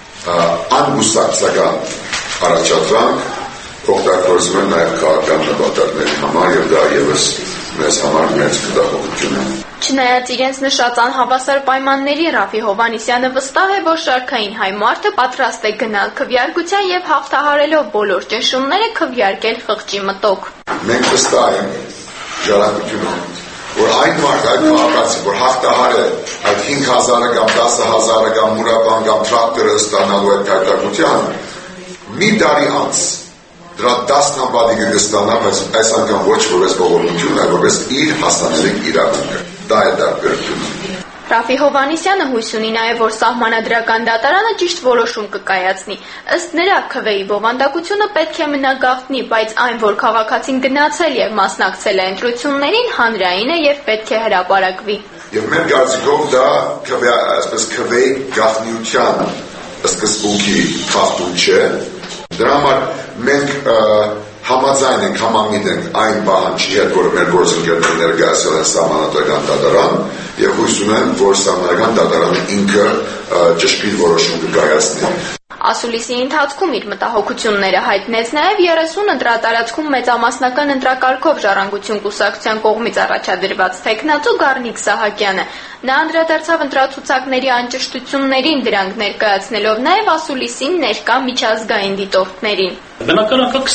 անգուսակցական առաջադրանք, օգտագործվում են նաև քաղաքական նպատակների համար եւ դա եւս մեզ համար մեծ գտահոգություն է։ Չնայած իրենց նշած անհավասար պայմանների Ռաֆի Հովհաննիսյանը վստահ է, որ շարքային հայ մարդը պատրաստ է գնալ քվեարկության եւ հաղթահարելով բոլոր ճնշումները քվեարկել խղճի մտոք։ Մենք վստահ ենք ժառանգությունում, որ այն մարդ, այդ քաղաքացի, որ հաղթահար է այդ 5,000-ը կամ 10,000-ը կամ մուրաբան կամ տրակտորը ստանալու այդ կայտակության, մի տարի անց դրա 10 նամբադիկը կստանա, բայց այս անգամ ոչ որպես բողոքություն, այլ որպես իր հասանելիք իրավունքը։ Դա է դարբերությունը։ Ռաֆի Հովհաննիսյանը հույս ունի նաև, որ սահմանադրական դատարանը ճիշտ որոշում կկայացնի։ Ըստ նրա, քվեի բովանդակությունը պետք է մնա գաղտնի, բայց այն, որ քաղաքացին գնացել եւ մասնակցել է ընտրություններին, հանրային է եւ պետք է հրապարակվի։ Եվ մեր կարծիքով դա քվեի գաղտնիության սկզբունքի խախտում չէ, Դրա համար մենք համաձայն ենք, համամիտ ենք այն պահանջի հետ, որը մեր գործընկերները ներկայացրել են սահմանադրական դատարան եւ հույս ունեն, որ սահմանադրական դատարանը ինքը ճշգրիտ որոշում կկայացնի։ Ասուլիսի ընթացքում իր մտահոգությունները հայտնեց նաև 30 ընտրատարածքում մեծամասնական ընտրակարգով ժառանգություն կուսակցության կողմից առաջադրված թեկնածու Գառնիկ Սահակյանը։ Նա անդրադարձավ ընտրացուցակների անճշտություններին, դրանք ներկայացնելով նաև Ասուլիսին ներկա միջազգային դիտորդներին։ Բնականաբար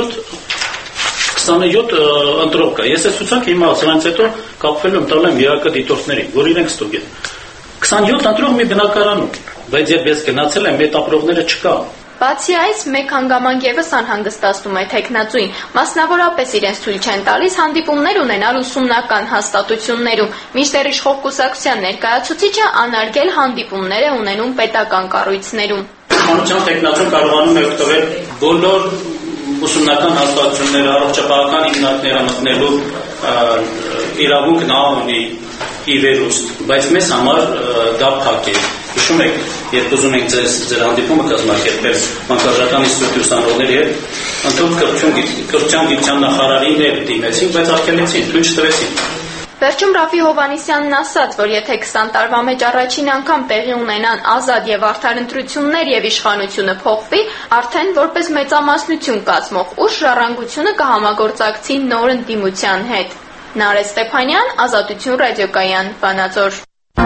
27 ընտրող կա։ Ես այս ցուցակը հիմա սրանից հետո կապվել եմ տալ եմ ԵԱԿ դիտորդներին, որ իրենք ստուգեն։ 27 ընտրող մի բնակարանում, բայց երբ ես գնացել եմ, այդ ապրողները չկա։ Բացի այս, մեկ հանգամանք եւս անհանգստացնում է թեկնածուին, մասնավորապես իրենց թույլ չեն տալիս հանդիպումներ ունենալ ուսումնական հաստատություններում, մինչդեռ իշխող կուսակցության ներկայացուցիչը անարգել հանդիպումներ է ունենում պետական կառույցներում։ Իշխանության թեկնածուն կարողանում է օգտվել բոլոր ուսումնական հաստատությունները, առողջապահական հիմնարկները մտնելու իրավունք նա ունի ի վերուստ, բայց մեզ համար դա փակ է։ Հիշում եք, երբ ուզում ենք ձեր հանդիպումը կազմակերպել մանկավարժական ինստիտուտի ուսանողների հետ, ընդհանուր կրթության գիտության նախարարին էլ դիմեցին, բայց արգելեցին, թույլ չտվեցին։ Վերջում Ռաֆի Հովհաննիսյանն ասաց, որ եթե 20 տարվա մեջ առաջին անգամ տեղի ունենան ազատ եւ արդար ընտրություններ եւ իշխանությունը փոխվի, արդեն որպես մեծամասնություն կազմող ուժ ժառանգությունը կհամագործակցի նոր ընդդիմության հետ։ Նարեկ Ստեփանյան, Ազատություն ռադիոկայան, Վանաձոր։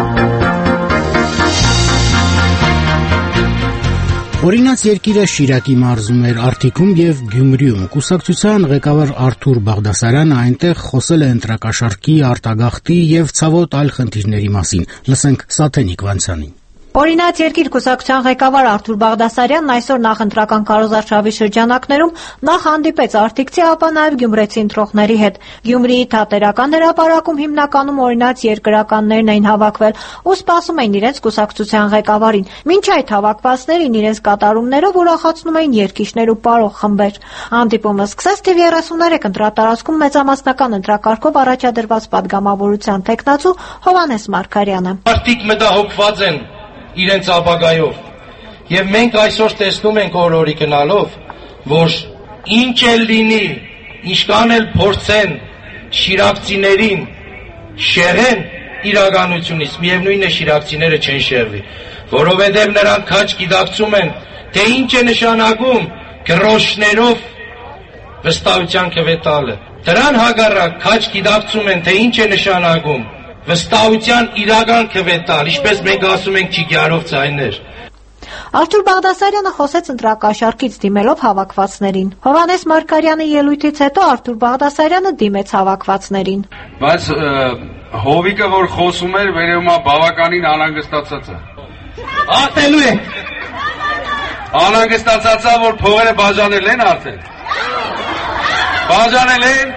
Օրինաց երկիրը Շիրակի մարզում էր Արթիկում եւ Գյումրիում։ Կուսակցության ղեկավար Արթուր Բաղդասարյանը այնտեղ խոսել է ընտրակաշառքի, արտագաղթի եւ ցավոտ այլ խնդիրների մասին։ Լսենք Սաթենիկ Վանցյանին։ Օրինաց երկիր կուսակցության ղեկավար Արթուր Բաղդասարյանն այսօր նախընտրական կարոզարշավի շրջանակներում նախ հանդիպեց արտիկցի, ապա նաև գյումրեցի ընտրողների հետ։ Գյումրիի թատերական հրապարակում հիմնականում օրինաց երկրականներն էին հավաքվել ու սպասում էին իրենց կուսակցության ղեկավարին։ Մինչ այդ հավաքվածներին իրենց կատարումներով ուրախացնում էին երգիչներ ու պարող խմբեր։ Հանդիպումը սկսեց թիվ 33 ընտրատարածքում մեծամասնական ընտրակարգով առաջադրված падգամավորության տեխնացու Հովհաննես Մարգարյանը։ Արտիկ մտահոգված են իրենց ապագայով եւ մենք այսօր տեսնում ենք օրորի գնալով, որ ինչ էլ լինի, ինչքան էլ փորձեն շիրակցիներին շեղեն իրականությունից, միևնույն է շիրակցիները չեն շեղվի, որովհետեւ նրանք քաչ գիտակցում են, թե ինչ է նշանակում գրոշներով վստահության կվետալը։ Դրան հակառակ քաչ գիտակցում են, թե ինչ է նշանակում վստահության իրական կվետալ, ինչպես մենք ասում ենք ճիգյարով ձայներ։ Արթուր Բաղդասարյանը խոսեց ընտրակաշառքից դիմելով հավաքվածներին։ Հովհաննես Մարգարյանի ելույթից հետո Արթուր Բաղդասարյանը դիմեց հավաքվածներին։ Բայց հովիկը, որ խոսում էր, վերևում բավականին անհանգստացած է։ Արտելու է։ Անհանգստացած է, որ փողերը բաժանել են արդեն։ Բաժանել են։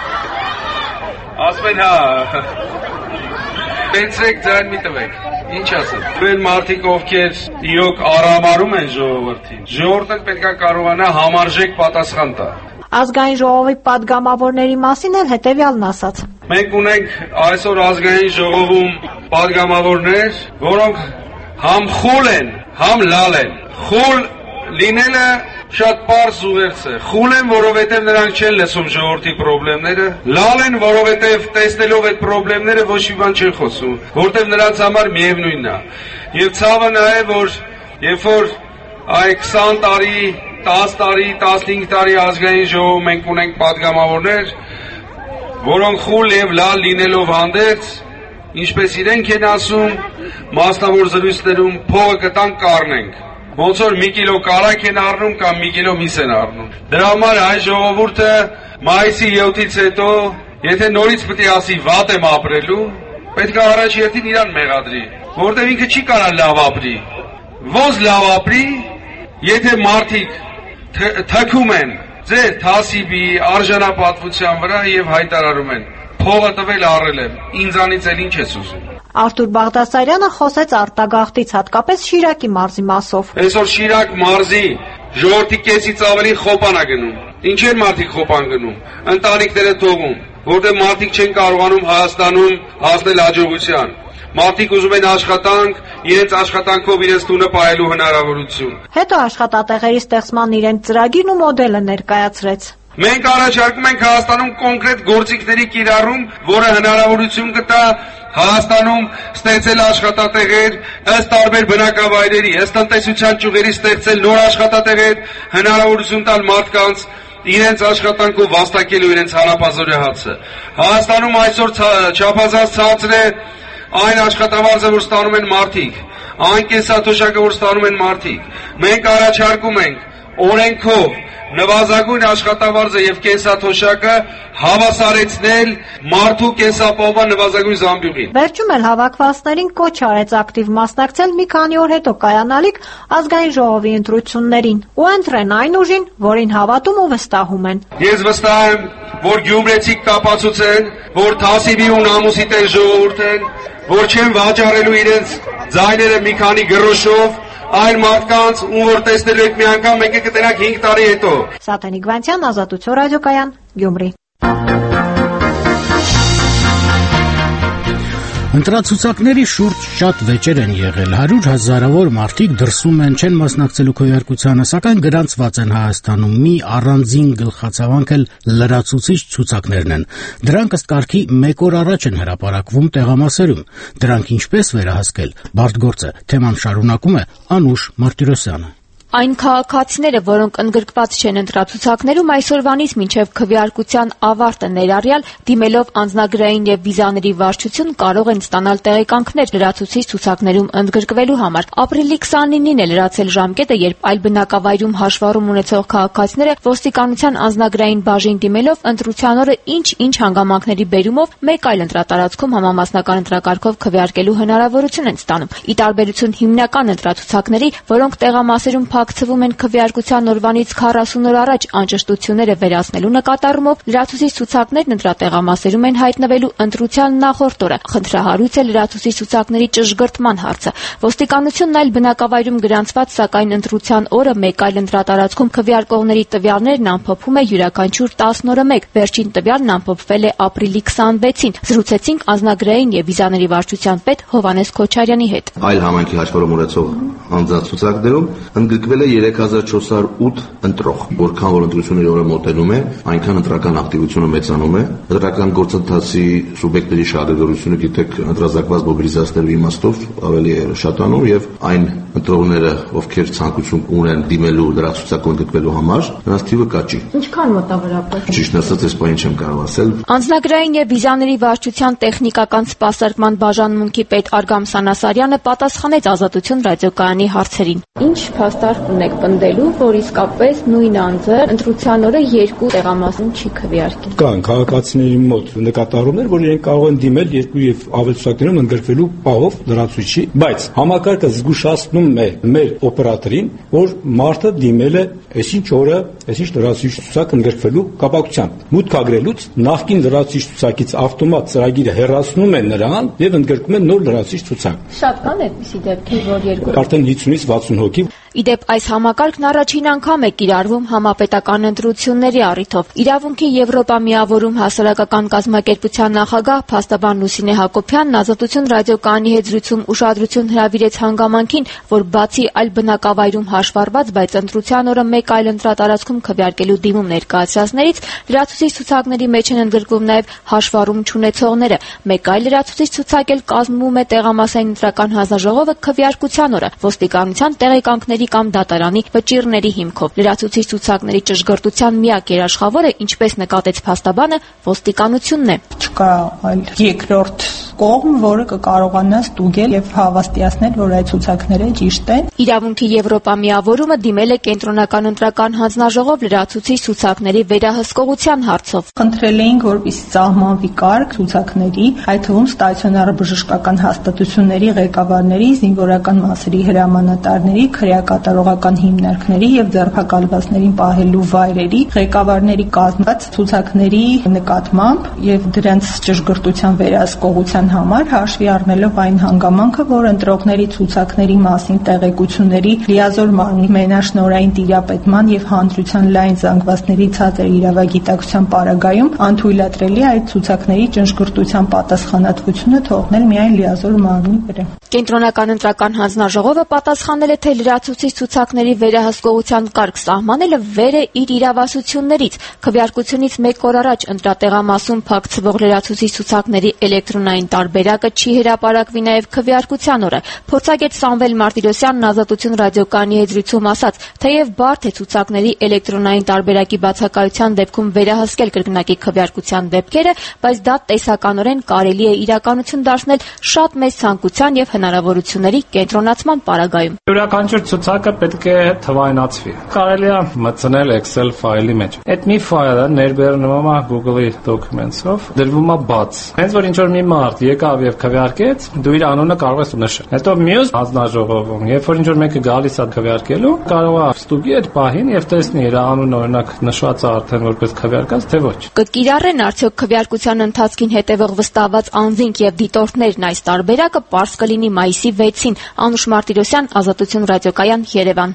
Ասում են հա։ Տեսեք ձայն մի տվեք, ինչ ասեմ։ Մեր մարդիկ ովքեր իրոք արամարում են ժողովրդին, ժողովուրդը պետք է կարողանա համարժեք պատասխան տա։ Ազգային ժողովի падգամավորների մասին էլ հետևյալն ասաց։ Մենք ունենք այսօր ազգային ժողովում падգամավորներ, որոնք համ խուլ են, համ լալ են։ Խուլ լինելը շատ պարզ ուղերձ է։ Խուլ են, որովհետև նրանք չեն լսում ժողովրդի խնդիրները, լալ են, որովհետև տեսնելով այդ խնդիրները ոչ մի բան չեն խոսում, որտեղ նրանց համար միևնույնն է։ Եվ ցավը նա է, որ երբ որ այ 20 տարի, 10 տարի, 15 տարի ազգային ժողովում մենք ունենք падգամավորներ, որոնք խուլ եւ լալ լինելով հանդերձ, ինչպես իրենք են ասում, մասնավոր զրույցներում փողը կտան կառնենք։ Ոնց որ մի կիլո կարակ են առնում կամ մի կիլո միս են առնում։ Դրա համար այ ժողովուրդը մայիսի 7-ից հետո, եթե նորից պետք է ասի վատ եմ ապրելու, պետք է առաջ երթին իրան մեղադրի, որտեղ ինքը չի կարող լավ ապրի։ Ոնց լավ ապրի, եթե մարդիկ թքում են ձեր թասիբի արժանապատվության վրա եւ հայտարարում են փողը տվել առել եմ, ինձանից էլ ինչ ես ուզում։ Արթուր Բաղդասարյանը խոսեց արտագաղթից, հատկապես Շիրակի մարզի մասով։ Այսօր Շիրակ մարզի ժողովրդի կեսից ավելի խոպան է գնում։ Ինչեր մարդիկ խոպան գնում։ Ընտանիքները թողում, որտեղ մարդիկ չեն կարողանում Հայաստանում հասնել հաջողության։ մարդիկ ուզում են աշխատանք, իրենց աշխատանքով իրենց տունը պահելու հնարավորություն։ Հետո աշխատատեղերի ստեղծման իրենց ծրագիրն ու մոդելը ներկայացրեց։ Մենք առաջարկում ենք Հայաստանում կոնկրետ գործիքների կիրառում, որը հնարավորություն կտա Հայաստանում ստեղծել աշխատատեղեր ըստ տարբեր բնակավայրերի, ըստ տնտեսության ճյուղերի ստեղծել նոր աշխատատեղեր, հնարավորություն տալ մարդկանց իրենց աշխատանքով վաստակելու իրենց հանապազորի հացը։ Հայաստանում այսօր չափազանց ցածր է այն աշխատավարձը, որ ստանում են մարդիկ, այն կենսաթոշակը, որ ստանում են մարդիկ։ Մենք առաջարկում ենք օրենքով նվազագույն աշխատավարձը եւ կենսաթոշակը հավասարեցնել մարդու կենսապահովման նվազագույն զամբյուղին։ Վերջում էլ հավաքվածներին կոչ արեց ակտիվ մասնակցել մի քանի օր հետո կայանալիք ազգային ժողովի ընտրություններին ու ընտրեն այն ուժին, որին հավատում ու վստահում են։ Ես վստահ եմ, որ գյումրեցիք կապացուցեն, որ թասիվի ու նամուսի տեր ժողովուրդ են, որ չեն վաճառելու իրենց ձայները մի քանի գրոշով այն մարդկանց, ում որ տեսնելու եք մի անգամ, մեկ է կտենակ 5 տարի հետո։ Սաթենիկ Վանցյան, Ազատություն ռադիոկայան, Գյումրի։ Ընտրացուցակների շուրջ շատ վեճեր են եղել, 100,000-ավոր մարդիկ դրսում են, չեն մասնակցելու քվեարկությանը, սակայն գրանցված են Հայաստանում մի առանձին գլխացավանք էլ լրացուցիչ ցուցակներն են։ Դրանք ըստ կարգի 1 օր առաջ են հրապարակվում տեղամասերում։ Դրանք ինչպես վերահսկել, բարդ գործ է, թեման շարունակում է Անուշ Մարտիրոսյանը։ Այն քաղաքացիները, որոնք ընդգրկված չեն ընտրացուցակներում, այսօրվանից մինչև քվեարկության ավարտը ներառյալ, դիմելով անձնագրային եւ վիզաների վարչություն, կարող են ստանալ տեղեկանքներ լրացուցիչ ցուցակներում ընդգրկվելու համար։ Ապրիլի 29-ին է լրացել ժամկետը, երբ այլ բնակավայրում հաշվառում ունեցող քաղաքացիները ոստիկանության անձնագրային բաժին դիմելով ընտրության օրը ինչ հանգամանքների բերումով մեկ այլ ընտրատարածքում համամասնական ընտրակարգով քվեարկելու հնարավորություն են ստանում։ Ի տարբերություն հիմնական ընտրացուցակների, որոնք տեղամասերում փակցվում են քվեարկության օրվանից 40 օր առաջ անճշտությունները վերացնելու նկատառումով, լրացուցիչ ցուցակներն ընտրատեղամասերում են հայտնվելու ընտրության նախորդ օրը։ Խնդրահարույց է լրացուցիչ ցուցակների ճշգրտման հարցը։ Ոստիկանությունն այլ բնակավայրում գրանցված, սակայն ընտրության օրը մեկ այլ ընտրատարածքում քվեարկողների տվյալներն ամփոփում է յուրաքանչյուր 10 օրը մեկ։ Վերջին տվյալն ամփոփվել է ապրիլի 26-ին։ Զրուցեցինք անձնագրային եւ վիզաների վարչության պետ Հովհաննես Քոչարյանի հետ։ Այլ համայնքի հաշվառում ունեցող անձնացուցակներում ընդգրկվել է 3408 ընտրող, որքան որ ընտրությունների օրը մոտենում է, այնքան ընտրական ակտիվությունը մեծանում է, ընտրական գործընթացի սուբյեկտների շահագրգռությունը, գիտեք, ընտրազանգված մոբիլիզացնելու իմաստով ավելի է շատանում եւ այն ընտրողները, ովքեր ցանկություն ունեն դիմելու լրացուցակում ընդգրկվելու համար, նրանց թիվը կաճի։ Ինչքան մոտավորապես։ Ճիշտ ասած, այս բանը չեմ կարող ասել։ Անձնագրային եւ վիզաների վարչության տեխնիկական սպասարկման բաժանմունքի պետ Արգամ Սանասարյանը պատասխանեց Ազատություն ռադիոկայանի հարցերին։ Ինչ փաստարկ ունեք պնդելու, որ իսկապես նույն անձը ընտրության օրը 2 տեղամասում չի քվեարկել։ Կան քաղաքացիների մոտ նկատառումներ, որ իրենք կարող են դիմել 2 եւ ավել ցուցակներում ընդգրկվելու պահով լրացուցիչի, բայց համակարգը զգուշացնում է մեր օպերատորին, որ մարդը դիմել է այսինչ օրը, այսինչ լրացուցիչ ցուցակ ընդգրկվելու կապակցությամբ։ Մուտք ագրելուց նախկին լրացուցիչ ցուցակից ավտոմատ ծրագիրը հեռացնում է նրան եւ ընդգրկում է նոր լրացուցիչ ցուցակ։ Շատ կան այդպիսի դեպքեր, որ 2 արդեն 50-ից 60 հոգի։ Իդեպ այս համակարգն առաջին անգամ է կիրառվում համապետական ընտրությունների առիթով։ Իրավունքի Եվրոպա միավորում հասարակական կազմակերպության նախագահ փաստաբան Լուսինե Հակոբյանն Ազատություն ռադիոկայանի հետ զրույցում ուշադրություն հրավիրեց հանգամանքին, որ բացի այլ բնակավայրում հաշվառված, բայց ընտրության օրը մեկ այլ ընտրատարածքում քվեարկելու դիմում ներկայացրածներից լրացուցիչ ցուցակների մեջ են ընդգրկվում նաև հաշվառում չունեցողները։ Մեկ այլ լրացուցիչ ցուցակ էլ կազմում է տեղամասային ընտրական հանձնաժողովը քվեարկության օրը ոստիկանության տեղեկանքների կամ դատարանի վճիռների հիմքով։ Լրացուցիչ ցուցակների ճշգրտության միակ երաշխավորը, ինչպես նկատեց փաստաբանը, ոստիկանությունն է։ Չկա այլ երկրորդ կողմ, որը կկարողանա ստուգել եւ հավաստիացնել, որ այդ ցուցակները ճիշտ են։ Իրավունքի Եվրոպա միավորումը դիմել է կենտրոնական ընտրական հանձնաժողով լրացուցիչ ցուցակների վերահսկողության հարցով։ Խնդրել էինք, որպեսզի սահմանվի կարգ ցուցակների, այդ թվում ստացիոնար բժշկական հաստատությունների ղեկավարների, զինվորական մասերի հրամանատարների, քրեակատարողական հիմնարկների եւ ձերբակալվածներին պահելու վայրերի ղեկավարների կազմված ցուցակների նկատմամբ եւ դրանց ճշգրտության վերահսկողության համար հաշվի առնելով այն հանգամանքը, որ ընտրողների ցուցակների մասին մասին տեղեկությունների լիազոր մարմնի մենաշնորհային տիրապետման եւ հանրության լայն զանգվածների ցածր իրավագիտակցության պարագայում անթույլատրելի այդ ցուցակների ճնշգրտության պատասխանատվությունը թողնել միայն լիազոր մարմնի վրա։ Կենտրոնական ընտրական հանձնաժողովը պատասխանել է, թե լրացուցիչ ցուցակների վերահսկողության կարգ սահմանելը վեր է իր իրավասություններից։ Քվեարկությունից 1 օր առաջ ընտրատեղամասում փակցվող լրացուցիչ ցուցակների էլեկտրոնային տարբերակը չի հրապարակվի նաև քվեարկության օրը։ Փորձագետ Սամվել Մարտիրոսյանն Ազատություն ռադիոկայանի հետ զրույցում ասաց, թեև բարդ է ցուցակների էլեկտրոնային տարբերակի բացակայության դեպքում վերահսկել կրկնակի քվեարկության դեպքերը, բայց դա տեսականորեն կարելի է իրականություն դարձնել շատ մեծ ցանկության եւ հնարավորությունների կենտրոնացման պարագայում։ Յուրաքանչյուր ցուցակը պետք է թվայնացվի։ Կարելի է մտցնել Excel ֆայլի մեջ։ Այդ մի ֆայլը ներբեռնվում է Google-ի Documents-ով, դրվում է բաց։ Հենց որ ինչ-որ մի մարդ եկավ եւ քվեարկեց, դու իր անունը կարող ես նշել։ Հետո մյուս հանձնաժողովում, երբ որ ինչ-որ մեկը գալիս է քվեարկելու, կարող է ստուգի այդ պահին եւ տեսնի իր անունը օրինակ նշված է արդեն որպես քվեարկած, թե ոչ։ Կկիրառեն արդյոք քվեարկության ընթացքին հետևող վստահված անձինք եւ դիտորդներն այս տարբերակը պարզ կլինի մայիսի 6-ին։ Անուշ Մարտիրոսյան, Ազատություն ռադիոկայան, Երևան։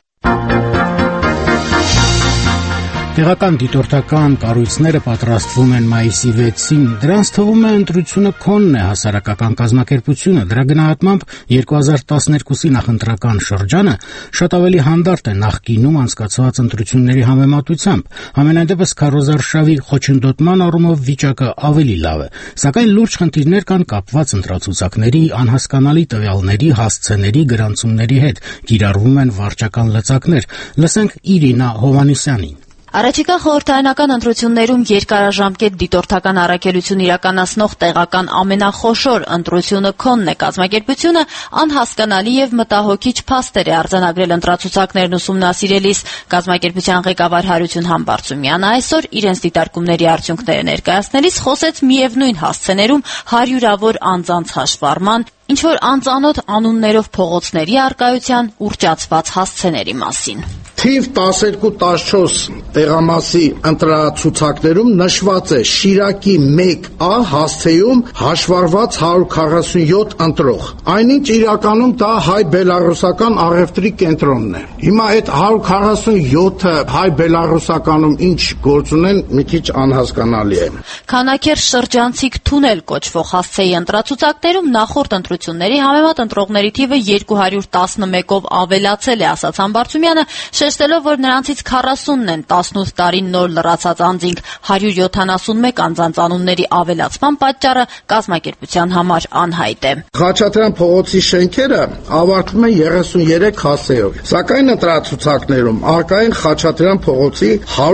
Տեղական դիտորդական կառույցները պատրաստվում են մայիսի 6-ին։ Դրանց թվում է ընտրությունը քոնն է հասարակական կազմակերպությունը։ Դրա գնահատմամբ 2012-ի նախընտրական շրջանը շատ ավելի հանդարտ է նախկինում անցկացված ընտրությունների համեմատությամբ։ Համենայն դեպս քարոզարշավի խոչընդոտման առումով վիճակը ավելի լավ է։ Սակայն լուրջ խնդիրներ կան կապված ընտրացուցակների, անհասկանալի տվյալների, հասցեների, գրանցումների հետ։ Կիրառվում են վարչական լծակներ։ Լսենք Իրինա Հովհաննիսյանին։ Առաջիկա խորհրդարանական ընտրություններում երկարաժամկետ դիտորդական առաքելություն իրականացնող տեղական ամենախոշոր ընտրությունը քոնն է կազմակերպությունը անհասկանալի եւ մտահոգիչ փաստեր է արձանագրել ընտրացուցակներն ուսումնասիրելիս։ Կազմակերպության ղեկավար Հարություն Համբարձումյանը այսօր իրենց դիտարկումների արդյունքները ներկայացնելիս խոսեց միևնույն հասցեներում հարյուրավոր անձանց հաշվառման, ինչ-որ անծանոթ անուններով փողոցների առկայության ուռճացված հասցեների մասին։ Թիվ 12-14 տեղամասի ընտրացուցակներում նշված է Շիրակի 1A հասցեում հաշվառված 147 ընտրող։ Այնինչ իրականում դա հայ-բելարուսական առևտրի կենտրոնն է։ Հիմա այդ 147-ը հայ-բելարուսականում ինչ գործ ունեն, մի քիչ անհասկանալի է։ Քանաքեր շրջանցիկ թունել կոչվող հասցեի ընտրացուցակներում նախորդ ընտրությունների համեմատ ընտրողների թիվը 211-ով ավելացել է, ասաց Համբարձումյանը, շեշտելով, որ նրանցից 40-ն են 18 տարի նոր լրացած անձինք, 171 անձանց անունների ավելացման պատճառը կազմակերպության համար անհայտ է։ Խաչատրյան փողոցի շենքերը ավարտվում են 33 հասցեով, սակայն ընտրացուցակներում առկա են Խաչատրյան փողոցի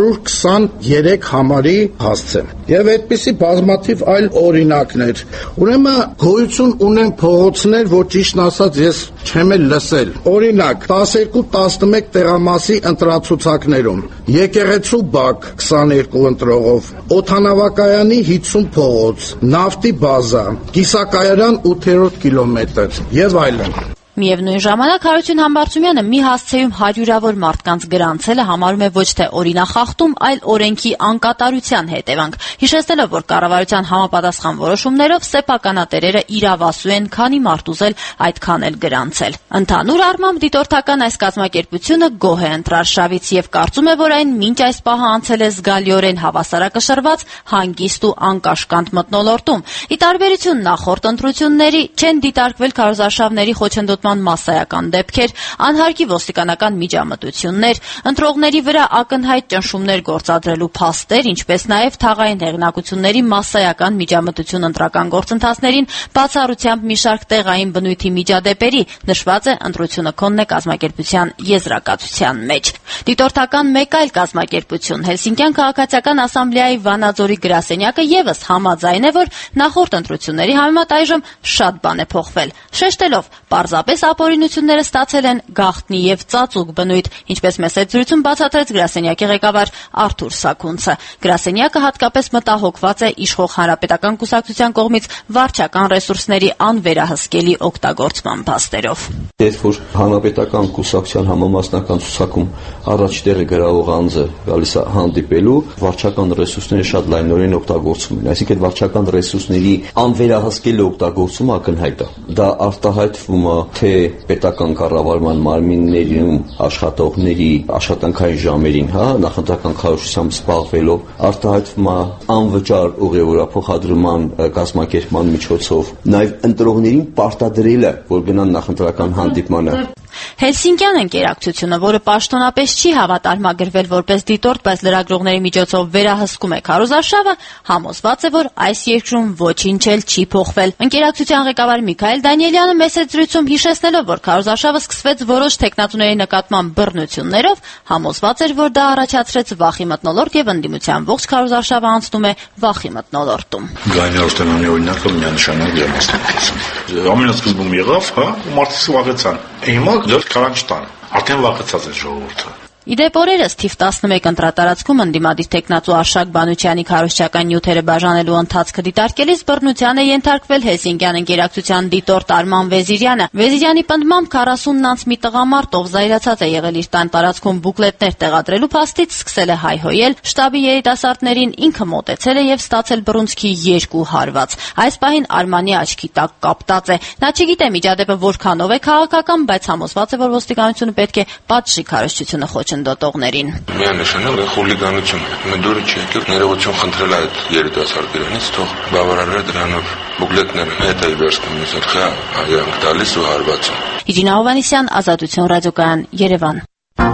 123 համարի հասցե եւ այդպիսի բազմաթիվ այլ օրինակներ։ Ուրեմն գոյություն ունեն փողոցներ, որ ճիշտն ասած ես չեմ էլ լսել։ Օրինակ 12-11 տեղամասի ընտրացուցակներում եկեղեցու բակ 22 ընտրողով, օդանավակայանի 50 փողոց, նավթի բազա, կիսակայարան 8-րդ կիլոմետր եւ այլն։ Միևնույն ժամանակ Հարություն Համբարձումյանը մի հասցեում հարյուրավոր մարդկանց գրանցելը համարում է ոչ թե օրինախախտում, այլ օրենքի անկատարության հետևանք, հիշեցնելով, որ կառավարության համապատասխան որոշումներով սեփականատերերը իրավասու են, քանի մարդ ուզել այդքան էլ գրանցել։ Ընդհանուր առմամբ դիտորդական այս կազմակերպությունը գոհ է ընտրարշավից եւ կարծում է, որ այն մինչ այս պահը անցել է զգալիորեն հավասարակշռված, հանգիստ ու անկաշկանդ մթնոլորտում։ Ի տարբերություն նախորդ ընտրությունների չեն դիտարկվել քարոզարշավների խոչընդոտման մասսայական դեպքեր, անհարկի ոստիկանական միջամտություններ, ընտրողների վրա ակնհայտ ճնշումներ գործադրելու փաստեր, ինչպես նաև թաղային հեղինակությունների մասսայական միջամտություն ընտրական գործընթացներին բացառությամբ մի շարք տեղային բնույթի միջադեպերի, նշված է ընտրությունը քոնն է կազմակերպության եզրակացության մեջ։ Դիտորդական մեկ այլ կազմակերպություն Հելսինկյան քաղաքացիական ասամբլեայի Վանաձորի գրասենյակը եւս համաձայն է, որ նախորդ ընտրությունների համեմատ այժմ շատ բան է փոխվել, շեշտելով պարզապես ապօրինությունները ստացել են գաղտնի եւ ծածուկ բնույթ, ինչպես մեծ զրույցում բացատրեց գրասենյակի ղեկավար Արթուր Սաքունցը։ Գրասենյակը հատկապես մտահոգված է իշխող հանրապետական կուսակցության կողմից վարչական ռեսուրսների անվերահսկելի օգտագործման փաստերով։ Երբ որ հանրապետական կուսակցության համամասնական ցուցակում առաջ տեղը գրավող անձը գալիս է հանդիպելու, վարչական ռեսուրսները շատ լայնորեն օգտագործվում են, այսինքն վարչական ռեսուրսների անվերահսկելի օգտագործումը ակնհայտ է։ Դա արտահայտվում է թե պետական կառավարման մարմիններում աշխատողների աշխատանքային ժամերին, նախընտրական քարոզությամբ զբաղվելով արտահայտվում է անվճար ուղևորափոխադրման կազմակերպման միջոցով, նաև ընտրողներին պարտադրելը, որ գնան նախընտրական հանդիպմանը։ Հելսինկյան ընկերակցությունը, որը պաշտոնապես չի հավատարմագրվել որպես դիտորդ, բայց լրագրողների միջոցով վերահսկում է քարոզարշավը, համոզված է, որ այս երկրում ոչինչ էլ չի փոխվել։ Ընկերակցության ղեկավար Միքայել Դանիելյանը մեծ զրույցում հիշեցնելով, որ քարոզարշավը սկսվեց որոշ տեխնատուների նկատմամբ բռնություններով, համոզված էր, որ դա առաջացրեց վախի մթնոլորտ եւ ընդդիմության ողջ քարոզարշավը անցնում է վախի մթնոլորտում։ Գայնարստանյանի օրինակը միանշանակ դրամաստ։ Ամենասկզբում եղավ, ու մարդիկ վախեցան։ Հիմա դեռ քարան չտան։ Արդեն վախեցած է ժողովուրդը։ Իդեպ օրերս թիվ 11 ընտրատարածքում ընդդիմադիր տեխնատու Արշակ Բանուչյանի քարոզչական նյութերը բաժանելու ընթացքը դիտարկելիս բռնության է ենթարկվել Հելսինկյան ընկերակցության դիտորդ Արման Վեզիրյանը։ Վեզիրյանի պնդմամբ 40-ն անց մի տղամարդ, ով զայրացած է եղել իր տան տարածքում բուկլետներ տեղադրելու փաստից, սկսել է հայհոյել, շտաբի երիտասարդներին ինքը մոտեցել է եւ ստացել բռունցքի 2 հարված։ Այս պահին Արմանի աչքի տակ կապտած է։ Նա չգիտե միջադեպը որքանով է քաղաքական, բայց համոզված է, որ ոստիկանությունը պետք է պատժի քարոզչությունը խոչընդոտողներին։ Միանշանակ խուլիգանություն է։ Մեդուրը չի եկել ներողություն խնդրել այդ երիտասարդներից, թող բավարարվի դրանով բուկլետները հետ է վերցնում, իսկ հայանք տալիս ու հարվածում։ Իրինա Հովանեսյան, Ազատություն ռադիոկայան, Երևան։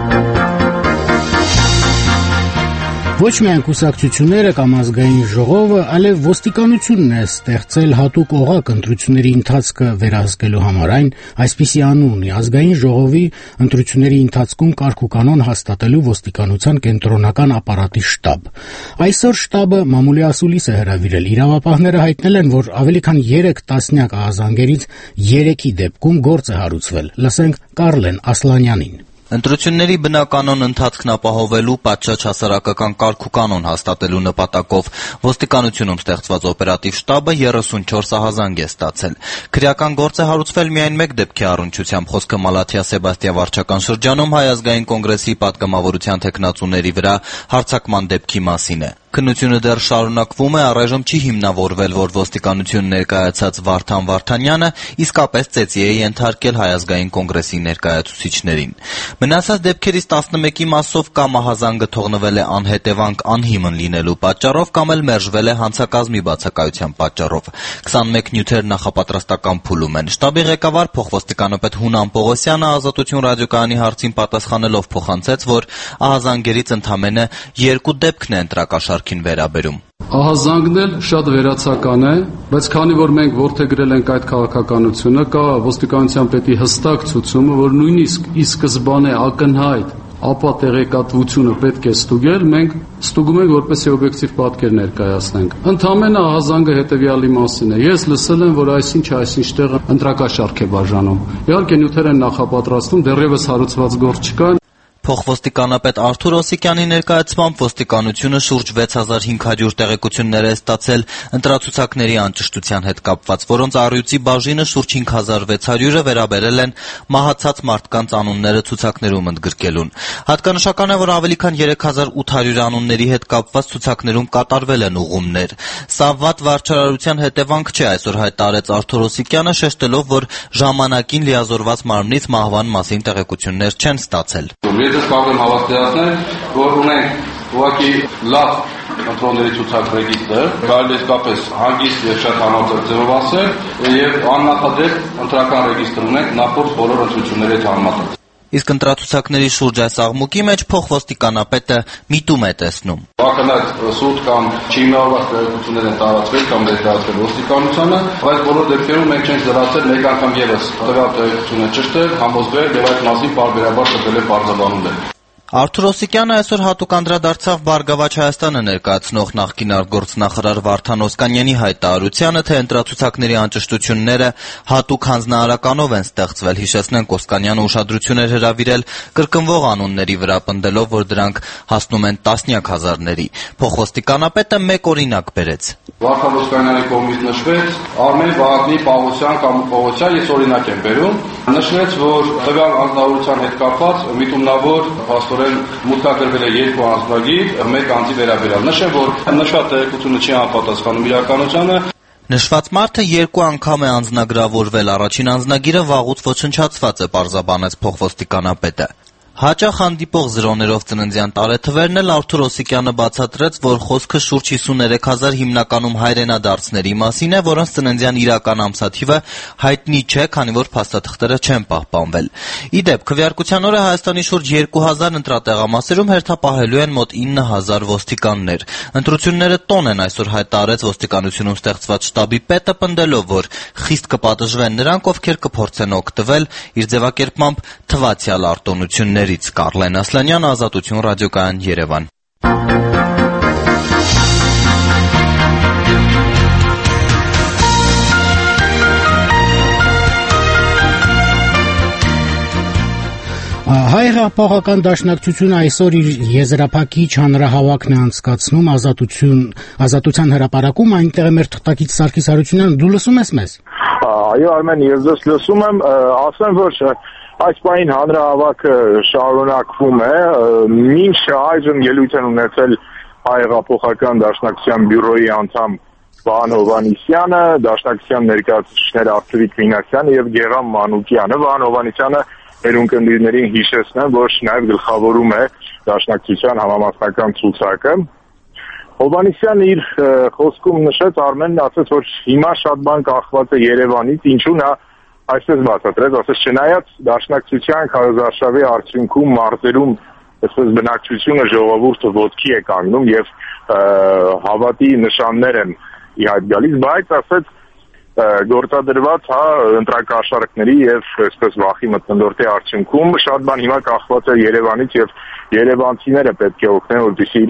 Ոչ միայն կուսակցությունները կամ ազգային ժողովը, այլև ոստիկանությունն է ստեղծել հատուկ օղակ ընտրությունների ընթացքը վերահսկելու համար, այն այսպիսի անուն ունի ազգային ժողովի ընտրությունների ընթացքում կարգ ու կանոն հաստատելու ոստիկանության կենտրոնական ապարատի շտաբ։ Այսօր շտաբը մամուլի ասուլիս է հրավիրել։ Իրավապահները հայտնել են, որ ավելի քան 3 տասնյակ ահազանգերից 3-ի դեպքում գործ է հարուցվել։ Լսենք Կարլեն Ասլանյանին։ Ընտրությունների բնականոն ընթացքն ապահովելու պատշաճ հասարակական կարգ ու կանոն հաստատելու նպատակով ոստիկանությունում ստեղծված օպերատիվ շտաբը 34 ահազանգ է ստացել։ Քրեական գործ է հարուցվել միայն մեկ դեպքի առնչությամբ, խոսքը Մալաթիա Սեբաստիա վարչական շրջանում Հայ ազգային կոնգրեսի պատգամավորության թեկնածուների վրա հարձակման դեպքի մասին է։ Քննությունը դեռ շարունակվում է, առայժմ չի հիմնավորվել, որ ոստիկանություն ներկայացած Վարդան Վարդանյանը իսկապես ծեծի է ենթարկել Հայ ազգային կոնգրեսի ներկայացուցիչներին։ Մնացած դեպքերից 11-ի մասով կամ ահազանգը թողնվել է անհետևանք անհիմն լինելու պատճառով, կամ էլ մերժվել է հանցակազմի բացակայության պատճառով։ 21 նյութեր նախապատրաստական փուլում են։ Շտաբի ղեկավար փոխոստիկանապետ Հունան Պողոսյանը Ազատություն ռադիոկայանի հարցին պատասխանելով փոխանցեց, որ ահազանգերից ընդամենը 2 դեպքն է ընտրակաշարքին վերաբերում։ Ահազանգն էլ շատ վերացական է, բայց քանի որ մենք որդեգրել ենք այդ քաղաքականությունը, կա ոստիկանության պետի հստակ ցուցումը, որ նույնիսկ ի սկզբանե ակնհայտ ապա տեղեկատվությունը պետք է ստուգել, մենք ստուգում ենք, որպեսզի օբյեկտիվ պատկեր ներկայացնենք։ Ընդամենը ահազանգը հետևյալի մասին է։ Ես լսել եմ, որ այսինչ տեղը ընտրակաշարք է բաժանում։ Իհարկե նյութեր են նախապատրաստում, դեռևս հարուցված գործ չկա։ Փոխոստիկանապետ Արթուր Օսիկյանի ներկայացմամբ ոստիկանությունը շուրջ 6500 տեղեկություններ է ստացել ընտրացուցակների անճշտության հետ կապված, որոնց առյուծի բաժինը շուրջ 5600-ը վերաբերել են մահացած մարդկանց անունները ցուցակներում ընդգրկելուն։ Հատկանշական է, որ ավելի քան 3800 անունների հետ կապված ցուցակներում կատարվել են ուղղումներ։ Սա վատ վարչարարության հետևանք չէ, այսօր հայտարարեց Արթուր Օսիկյանը, շեշտելով, որ ժամանակին լիազորված մարմնից մահվան մասին տեղեկություններ չեն ստացել։ Ես կարող եմ հավաստիացնել, որ ունենք ուղղակի լավ ընտրողների ցուցակ ռեգիստր, կարելի է իսկապես հանգիստ եւ շատ համարձակ ձևով ասել, եւ աննախադեպ ընտրական ռեգիստր ունենք նախորդ բոլոր ընտրությունների հետ համեմատած։ Իսկ ընտրացուցակների շուրջ այս աղմուկի մեջ փոխոստիկանապետը միտում է տեսնում։ Ակնհայտ սուտ կամ չիմավորված տեղեկություններ են տարածվել կամ ներկայացվել ոստիկանությանը, բայց բոլոր դեպքերում մենք չենք զրացել մեկ անգամ եւս տվյալ տեղեկությունը ճշտել, համոզվել եւ այդ մասին պարբերաբար տվել է բարձրաբանումներ։ Արթուր Օսիկյանը այսօր հատուկ անդրադարձավ Բարգավաճ Հայաստանը ներկայացնող նախկին արտգործնախարար Վարդան Օսկանյանի հայտարարությանը, թե ընտրացուցակների անճշտությունները հատուկ հանձնարարականով են ստեղծվել։ Հիշեցնենք, Օսկանյանը ուշադրություն էր հրավիրել կրկնվող անունների վրա, պնդելով, որ դրանք հասնում են տասնյակ հազարների։ Փոխոստիկանապետը մեկ օրինակ բերեց։ Վարդան Օսկանյանի կողմից նշվեց Արմեն Վահագնի Պավոսյան կամ Պավոսյան, ես օրինակ եմ բերում, նշվեց, որ տվյալ անձնավորության հետ կապված միտումնավոր մուտքագրվել է 2 անձնագիր, 1 անձի վերաբերյալ։ Նշեմ, որ նշված տեղեկությունը չի համապատասխանում իրականությանը։ Նշված մարդը 2 անգամ է անձնագրավորվել, առաջին անձնագիրը վաղուց ոչնչացված է, պարզաբանեց փոխոստիկանապետը։ Հաճախ հանդիպող զրոներով ծննդյան տարեթվերն էլ Արթուր Օսիկյանը բացատրեց, որ խոսքը շուրջ 53,000 հիմնականում հայրենադարձների մասին է, որոնց ծննդյան իրական ամսաթիվը հայտնի չէ, քանի որ փաստաթղթերը չեն պահպանվել։ Ի դեպ, քվեարկության օրը Հայաստանի շուրջ 2000 ընտրատեղամասերում հերթապահելու են մոտ 9000 ոստիկաններ։ Ընտրությունները տոն են, այսօր հայտարարեց ոստիկանությունում ստեղծված շտաբի պետը, պնդելով, որ խիստ կպատժվեն նրանք, ովքեր կփորձեն օգտվել իր ձևակերպմամբ թվացյալ արտոնությունների։ Կարլեն Ասլանյան, Ազատություն, ռադիոկայան, Երևան։ Հայ հեղափոխական դաշնակցությունը այսօր իր եզրափակիչ հանրահավաքն է անցկացնում ազատության հրապարակում, այնտեղ է մեր թղթակից Սարգիս Հարությունյան, դու լսում ես մեզ։ Այո, Արմեն, ես ձեզ լսում եմ, ասեմ, որ այս պահին հանրահավաքը շարունակվում է, մինչ այժմ ելույթ են ունեցել Հայ հեղափոխական դաշնակցության բյուրոյի անդամ Վահան Հովհաննիսյանը, դաշնակցության ներկայացուցիչներ Արծվիկ Մինասյանը եւ Գեղամ Մանուկյանը։ Վահան Հովհաննիսյանը մեր ունկնդիրներին հիշեցնեմ, որ նաև գլխավորում է դաշնակցության համամասնական ցուցակը։ Հովհաննիսյանը իր խոսքում նշեց, Արմենն ասաց, որ հիմա շատ բան կախված է Երևանից, ինչու նա այսպես բացատրեց, ասես չնայած դաշնակցության քարոզարշավի արդյունքում մարզերում այսպես բնակչությունը ժողովուրդը ոտքի է կանգնում եւ հավատի նշաններ են ի հայտ գալիս, բայց ասեց գործադրված ընտրակաշառքների եւ այսպես վախի մթնոլորտի արդյունքում շատ բան հիմա կախված է Երևանից եւ երևանցիները պետք է օգնեն, որպեսզի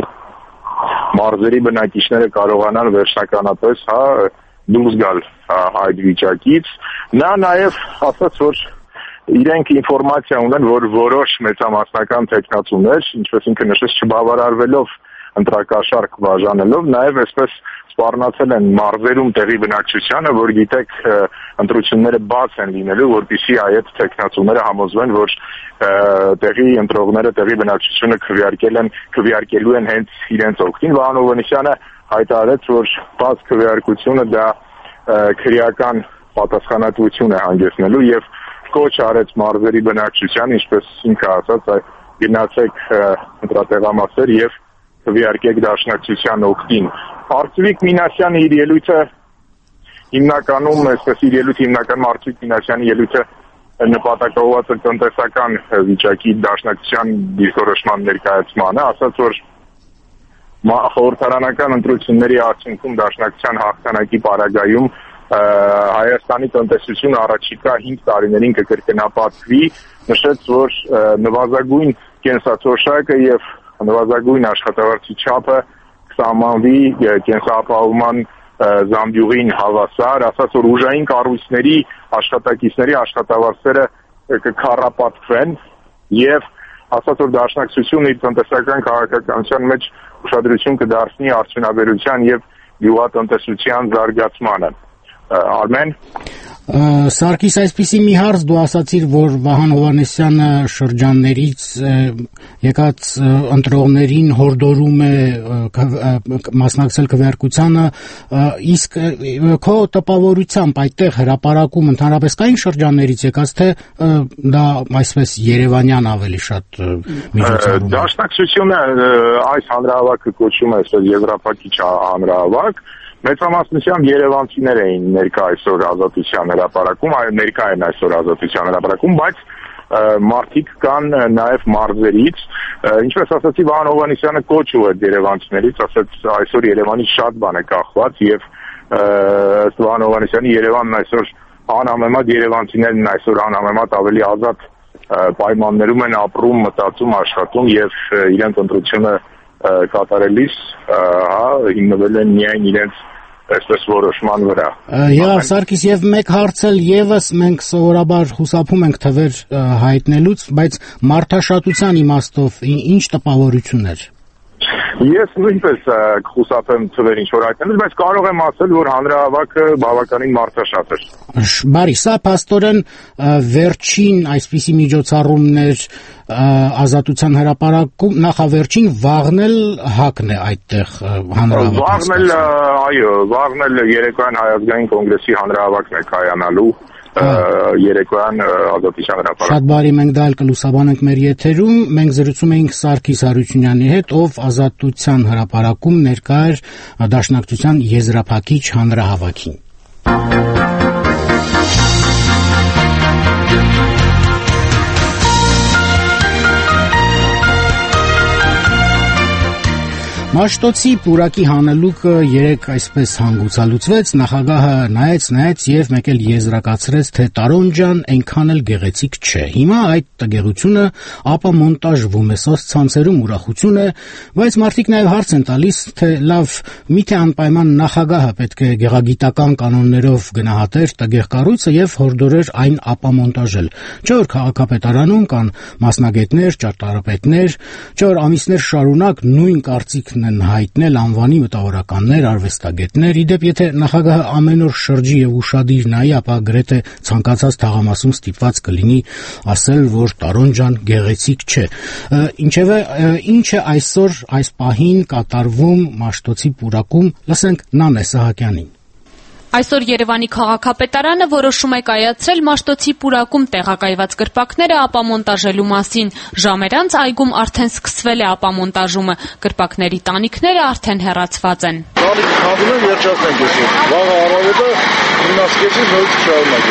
մարզերի բնակիչները կարողանան վերջնականապես դուրս գալ այդ վիճակից։ Նա նաև ասաց, որ իրենք ինֆորմացիա ունեն, որ որոշ մեծամասնական տեխնացուներ, ինչպես ինքը նշեց, չբավարարվելով ընտրակաշառք բաժանելով, նաև այսպես սպառնացել են մարզերում տեղի բնակչությանը, որ գիտեք ընտրությունները բաց են լինելու, որպեսզի այդ տեխնացուները համոզվեն, որ տեղի ընտրողները տեղի բնակչությունը քվեարկելու են հենց իրենց օգտին։ Վահան Հովհաննիսյանը հայտարարեց, որ բաց քվեարկությունը դա քրեական պատասխանատվություն է հանգեցնելու եւ կոչ արեց մարզերի բնակչության, ինչպես ինքը ասաց, գնացեք ընտրատեղամասեր եւ քվեարկեք դաշնակցության օգտին։ Արծվիկ Մինասյանը իր ելույթը հիմնականում, այսպես իր ելույթը հիմնականում Արծվիկ Մինասյանի ելույթը նպատակաուղղված է տնտեսական վիճակի դաշնակցության դիրքորոշման ներկայացմանը, ասաց, որ խորհրդարանական ընտրությունների արդյունքում դաշնակցության հաղթանակի պարագայում Հայաստանի տնտեսությունը առաջիկա 5 տարիներին կկրկնապատկվի, նշեց, որ նվազագույն կենսաթոշակը եւ նվազագույն աշխատավարձի չափը կսահմանվի կենսապահովման զամբյուղին հավասար, ասաց, որ ուժային կառույցների աշխատակիցների աշխատավարձերը կքառապատկվեն եւ ասաց, որ դաշնակցությունը իր տնտեսական քաղաքականության մեջ ուշադրություն կդարձնի արդյունաբերության եւ գյուղատնտեսության զարգացմանը։ Արմեն Սարգիս, այսպիսի մի հարց դու ասացիր, որ Վահան Հովհաննիսյանը շրջաններից եկած ընտրողներին հորդորում է մասնակցել քվեարկությանը, իսկ քո տպավորությամբ այդտեղ հրապարակում ընդհանրապես կային շրջաններից եկած, թե դա այսպես երևանյան ավելի շատ միջոցառում։ Դաշնակցությունը այս հանրահավաքը կոչվում է այսպես եզրափակիչ հանրահավաք, մեծամասնությամբ երևանցիներ էին ներկա այսօր ազատության հրապարակում, ներկա են այսօր ազատության հրապարակում, բայց մարդիկ կան նաև մարզերից, ինչպես ասացի, Վահան Հովհաննիսյանը կոչ ուղղեց երևանցիներից, ասաց այսօր Երևանից շատ բան է կախված եւ ըստ Վահան Հովհաննիսյանի Երևանն այսօր անհամեմատ երևանցիներն այսօր անհամեմատ ավելի ազատ պայմաններում են ապրում, մտածում, աշխատում եւ իրենց ընտրությունը կատարելիս հիմնվել են միայն իրենց այսպես որոշման վրա։ Եվ Սարգիս, եւ մեկ հարց էլ եւս մենք սովորաբար խուսափում ենք թվեր հայտնելուց, բայց մարդաշատության իմաստով ինչ տպավորություններ։ Ես նույնպես կխուսափեմ թվերին ինչ որ հայտնելուց, բայց կարող եմ ասել, որ հանրահավաքը բավականին մարդաշատ էր։ Բարի, սա փաստորեն վերջին այսպիսի միջոցառումներ Ազատության հրապարակում, նախավերջին վաղն էլ ՀԱԿ-ն է այդտեղ հանրահավաք։ Վաղն էլ երեկոյան Հայ ազգային կոնգրեսի հանրահավաքն է կայանալու երեկոյան Ազատության հրապարակում։ Շատ բարի, մենք դա էլ կլուսաբանենք մեր եթերում։ Մենք զրուցում էինք Սարգիս Հարությունյանի հետ, ով Ազատության հրապարակում ներկա էր Դաշնակցության եզրափակիչ հանրահավաքին։ Մաշտոցի պուրակի հանելուկը երեկ այսպես հանգուցալուծվեց, նախագահը նայեց եւ մեկ էլ եզրակացրեց, թե Տարոնջան այնքան էլ գեղեցիկ չէ։ Հիմա այդ տգեղությունը ապամոնտաժվում է սոցցանցերում ուրախություն է, բայց մարդիկ նաեւ հարց են տալիս, թե լավ, միթե անպայման նախագահը պետք է գեղագիտական կանոններով գնահատեր տգեղ կառույցը եւ հորդորեր այն ապամոնտաժել։ Չէ՞ որ քաղաքապետարանում կան մասնագետներ, ճարտարապետներ, չէ՞ որ ամիսներ շարունակ նույն կարծիքն են հայտնել անվանի մտավորականներ, արվեստագետներ։ Իդեպ, եթե նախագահը ամեն օր շրջի եւ ուշադիր նայի, ապա գրեթե ցանկացած թաղամասում ստիպված կլինի ասել, որ Տարոնջան գեղեցիկ չէ։ Ինչևէ, ինչ է այսօր այս պահին կատարվում Մաշտոցի պուրակում, լսենք Նանե Սահակյանին։ Այսօր Երևանի քաղաքապետարանը որոշում է կայացրել Մաշտոցի պուրակում տեղակայված կրպակները ապամոնտաժելու մասին։ Ժամեր անց այգում արդեն սկսվել է ապամոնտաժումը։ Կրպակների տանիքները արդեն հեռացված են։ Տանիքը քանդում են, վերջացնենք այսօր։ Վաղը առավոտը գնացքեցին նորից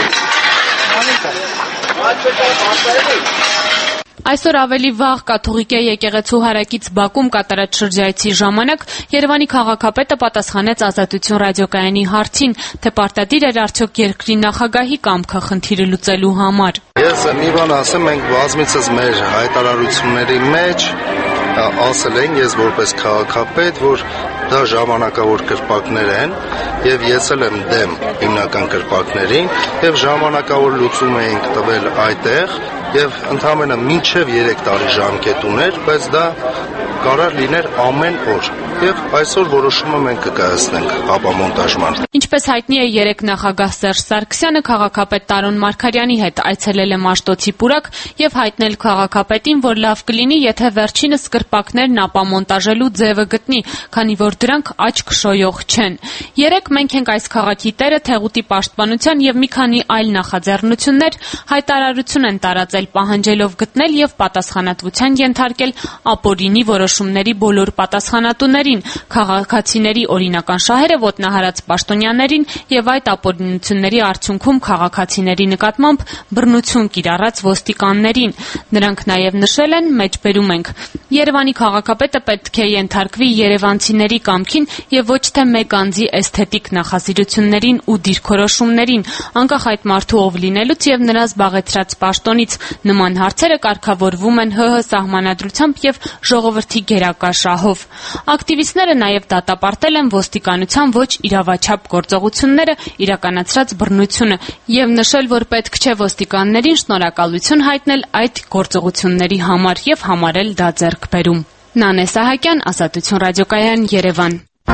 շարունակենք։ Այսօր ավելի վաղ Կաթողիկե եկեղեցու հարակից Բաքում կատարած շրջայցի ժամանակ Երևանի քաղաքապետը պատասխանեց Ազատություն ռադիոկայանի հարցին, թե պարտադիր էր արդյոք երկրի նախագահի կամքը խնդիրը լուծելու համար։ Ես մի բան ասեմ, մենք բազմիցս մեր հայտարարությունների մեջ ասել ենք, ես որպես քաղաքապետ, որ դա ժամանակավոր կրպակներ են եւ ես էլ եմ դեմ հիմնական կրպակներին եւ ժամանակավոր լուծում ենք տվել այդտեղ եւ ընդամենը մինչեւ 3 տարի ժամկետ ուներ, բայց դա կարող լիներ ամեն օր։ Եվ այսօր որոշումը մենք կկայացնենք ապամոնտաժման։ Ինչպես հայտնի է, երեք նախագահ Սերժ Սարգսյանը քաղաքապետ Տարոն Մարգարյանի հետ այցելել է Մաշտոցի պուրակ եւ հայտնել քաղաքապետին, որ լավ կլինի, եթե վերջինս կրպակներն ապամոնտաժելու ձևը գտնի, քանի որ դրանք աչք շոյող չեն։ Երեք մենք ենք այս քաղաքի տերը Թեղուտի պաշտպանության եւ մի քանի այլ նախաձեռնություններ հայտարարություն են տարածել, պահանջելով գտնել եւ պատասխանատվության ենթարկել ապօրինի որոշումների բոլոր պատասխանատուներին, քաղաքացիների օրինական շահերը ոտնահարած պաշտոնյաներին եւ այդ ապօրինությունների արդյունքում քաղաքացիների նկատմամբ բռնություն կիրառած ոստիկաններին։ Նրանք նաեւ նշել են, մեջբերում ենք. Երևանի քաղաքապետը պետք է ենթարկվի երևանցիների կամքին եւ ոչ թե մեկ անձի էսթետիկ նախասիրություններին ու դիրքորոշումներին, անկախ այդ մարդու ով լինելուց եւ նրա զբաղեցրած պաշտոնից։ Նման հարցերը կարգավորվում են ՀՀ սահմանադրությամբ եւ ժողովրդի գերակա շահով։ Ակտիվիստները նաեւ դատապարտել են ոստիկանության ոչ իրավաչափ գործողությունները, իրականացրած բռնությունը եւ նշել, որ պետք չէ ոստիկաններին շնորհակալություն հայտնել այդ գործողությունների համար եւ համարել դա ձեռքբերում։ Նանե Սահակյան, Ազատություն ռադիոկայան, Երևան։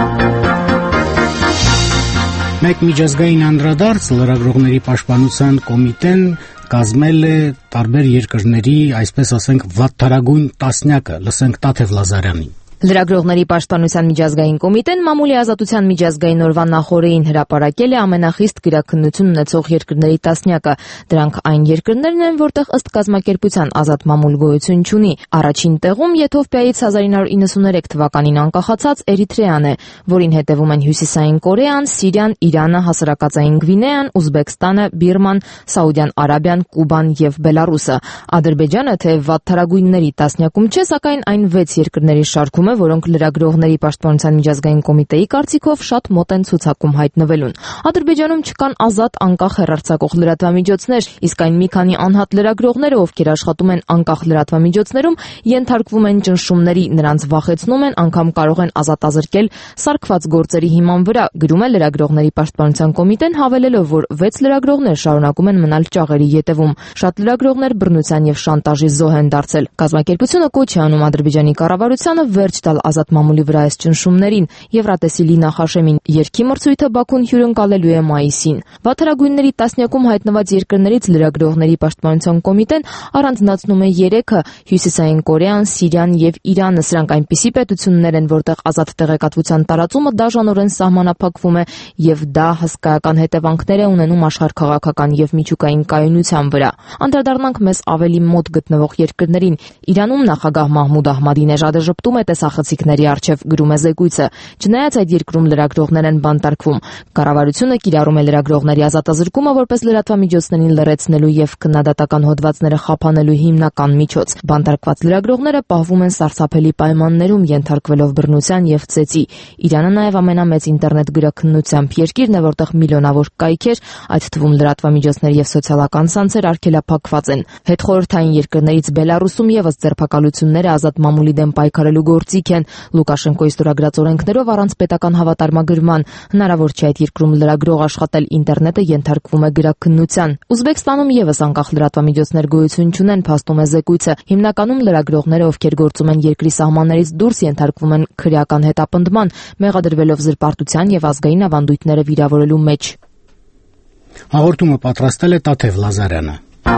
Մեկ միջազգային անդրադարձ լրագրողների պաշտպանության կոմիտեն կազմել է տարբեր երկրների, այսպես ասենք, վատթարագույն տասնյակը, լսենք Տաթև Լազարյանին։ Լրագրողների պաշտպանության միջազգային կոմիտեն մամուլի ազատության միջազգային օրվա նախօրեին հրապարակել է ամենախիստ գրաքննություն ունեցող երկրների տասնյակը։ Դրանք այն երկրներն են, որտեղ ըստ կազմակերպության ազատ մամուլ գոյություն չունի։ Առաջին տեղում Եթովպիայից 1993 թվականին անկախացած Էրիթրեան է, որին հետևում են Հյուսիսային Կորեան, Սիրիան, Իրանը, Հասարակածային Գվինեան, Ուզբեկստանը, Բիրման, Սաուդյան Արաբիան, Կուբան եւ Բելարուսը։ Ադրբեջանը թե վատթարագույնների տասնյակում չէ, սակայն այն 6 երկրների շարքում է, որոնք լրագրողների պաշտպանության միջազգային կոմիտեի կարծիքով շատ մոտ են ցուցակում հայտնվելուն։ Ադրբեջանում չկան ազատ անկախ հեռարձակող լրատվամիջոցներ, իսկ այն մի քանի անհատ լրագրողները, ովքեր աշխատում են անկախ լրատվամիջոցներում, ենթարկվում են ճնշումների, նրանց վախեցնում են, անգամ կարող են ազատազրկել սարքված գործերի հիման վրա, գրում է լրագրողների պաշտպանության կոմիտեն, հավելելով, որ 6 լրագրողներ շարունակում են մնալ ճաղերի ետևում։ Շատ լրագրողներ բռնության եւ շանտաժի զոհ են դարձել։ Կազմակերպությունը կոչ է անում Ադրբեջանի կառավարությանը վերջ վերջ տալ ազատ մամուլի վրա այս ճնշումներին։ Եվրատեսիլի նախաշեմին երգի մրցույթը Բաքուն հյուրընկալելու է մայիսին։ Վատթարագույնների տասնյակում հայտնված երկրներից լրագրողների պաշտպանության կոմիտեն առանձնացնում է 3-ը՝ Հյուսիսային Կորեան, Սիրիան եւ Իրանը։ Սրանք այնպիսի պետություններ են, որտեղ ազատ տեղեկատվության տարածումը դաժանորեն սահմանափակվում է եւ դա հսկայական հետևանքներ է ունենում աշխարհքաղաքական եւ միջուկային կայունության վրա։ Անդրադառնանք մեզ ավելի մոտ գտնվող երկրներին։ Իրանում նախագահ Մահմուդ Ահմադինեժադը ժպտում է տեսախցիկների առջև, գրում է զեկույցը։ Չնայած այդ երկրում լրագրողներ են բանտարկվում, կառավարությունը կիրառում է լրագրողների ազատազրկումը որպես լրատվամիջոցներին լռեցնելու եւ քննադատական հոդվածները խափանելու հիմնական միջոց։ Բանտարկված լրագրողները պահվում են սարսափելի պայմաններում, ենթարկվելով բռնության եւ ծեծի։ Իրանը նաեւ ամենամեծ ինտերնետ գրաքննությամբ երկիրն է, որտեղ միլիոնավոր կայքեր, այդ թվում լրատվամիջոցներ եւ սոցիալական ցանցեր արգելափակված են։ Հետխորհրդային երկրներից Բելարուսում եւս ձերբակալությունները ազատ մամուլի դեմ պայքարելու գործիք են։ Լուկաշենկոյի ստորագրած օրենքներով առանց պետական հավատարմագրման հնարավոր չէ այդ երկրում լրագրող աշխատել, ինտերնետը ենթարկվում է գրաքննության։ Ուզբեկստանում եւս անկախ լրատվամիջոցներ գոյություն չունեն, փաստում է զեկույցը։ Հիմնականում լրագրողները, ովքեր գործում են երկրի սահմաններից դուրս, ենթարկվում են քրեական հետապնդման, մեղադրվելով զրպարտության եւ ազգային ավանդույթները վիրավորելու մեջ։ Հաղորդումը պատրաստել է Տաթև Լազարյանը։